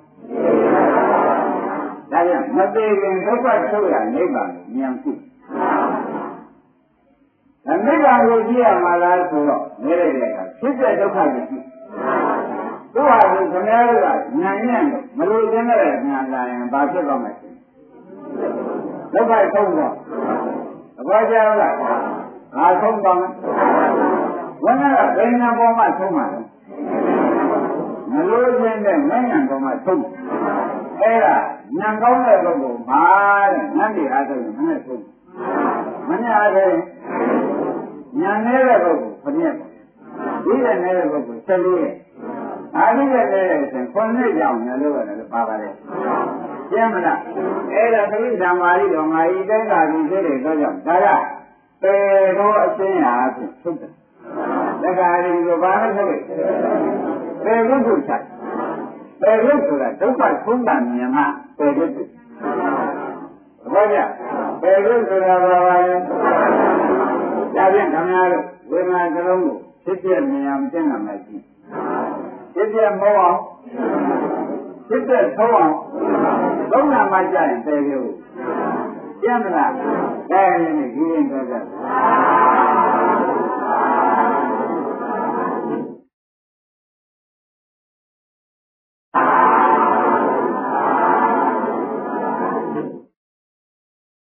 ဒါပြန်မသိရင်ဒုက္ခထုတ်ရနိဗ္ဗာန်ကိုဉာဏ်ရှိဒနိဗ္ဗာန်ကိုကြည့်ရမှာလားဆိုတော့နေရတဲ့အခါဖြစ်တဲ့ဒုက္ခကိုကြည့်သူဟာဒီခင်ဗျားတို့ကဉာဏ်နဲ့မလို့ခြင်းတဲ့ဉာဏ်လာရင်ဘာဖြစ်သွားမှာလဲဒုက္ခဆုံးတော့အဘောကြောက်လားငါဆုံးပါမယ်ဝိညာဉ်ကဘယ်ဉာဏ်ပေါ်မှာဆုံးမှာလဲမလို့ခြင်းတဲ့ဉာဏ်ပေါ်မှာဆုံးအဲ့ဒါဉာဏ်ကောင်းတဲ့ပုဂ္ဂိုလ်မှာတဲ့ဉာဏ်ဒီအားထုတ်ရင်မနဲ့ဆုံးမနဲ့အားထုတ်ရင်ဉာဏ်နေတဲ့ပုဂ္ဂိုလ်ခဏဒီတဲ့နေတဲ့ပုဂ္ဂိုလ်14ရဲ့အားကြီးတဲ့နေတဲ့ဆိုခုနှစ်ကြောင်လည်းလို့လည်းပါပါတယ်ကျင်းမလားအဲ့ဒါသတိဓမ္မာရီတော်ငါဤတိုင်းသာပြီးသေးတယ်တော့ကြောင့်ဒါကပေတော်အရှင်းရာဖြင့်ထုတ်တယ်လက္ခဏာတွေကိုဘာလို့ထုတ်လဲပေရုပ်ကိုချက်ပေရုပ်ဆိုတာဒုက္ခဆုံးတာမြင်မှပေရုပ်ကိုဘာကြပေရုပ်ဆိုတာဘာပါလဲဒါဖြင့်ခမများတို့ဝိမာန်ကလုံးကိုဖြစ်ပြမြင်အောင်ကျင့်ရမယ်ရှိဖြစ်ပြမဟုတ်အောင်ဖြစ်ပြဆုံးအောင်သုံးနာမှကြရင်ပေရုပ်ကျင့်မလားဒါရင်ဒီရင်တော့ကြ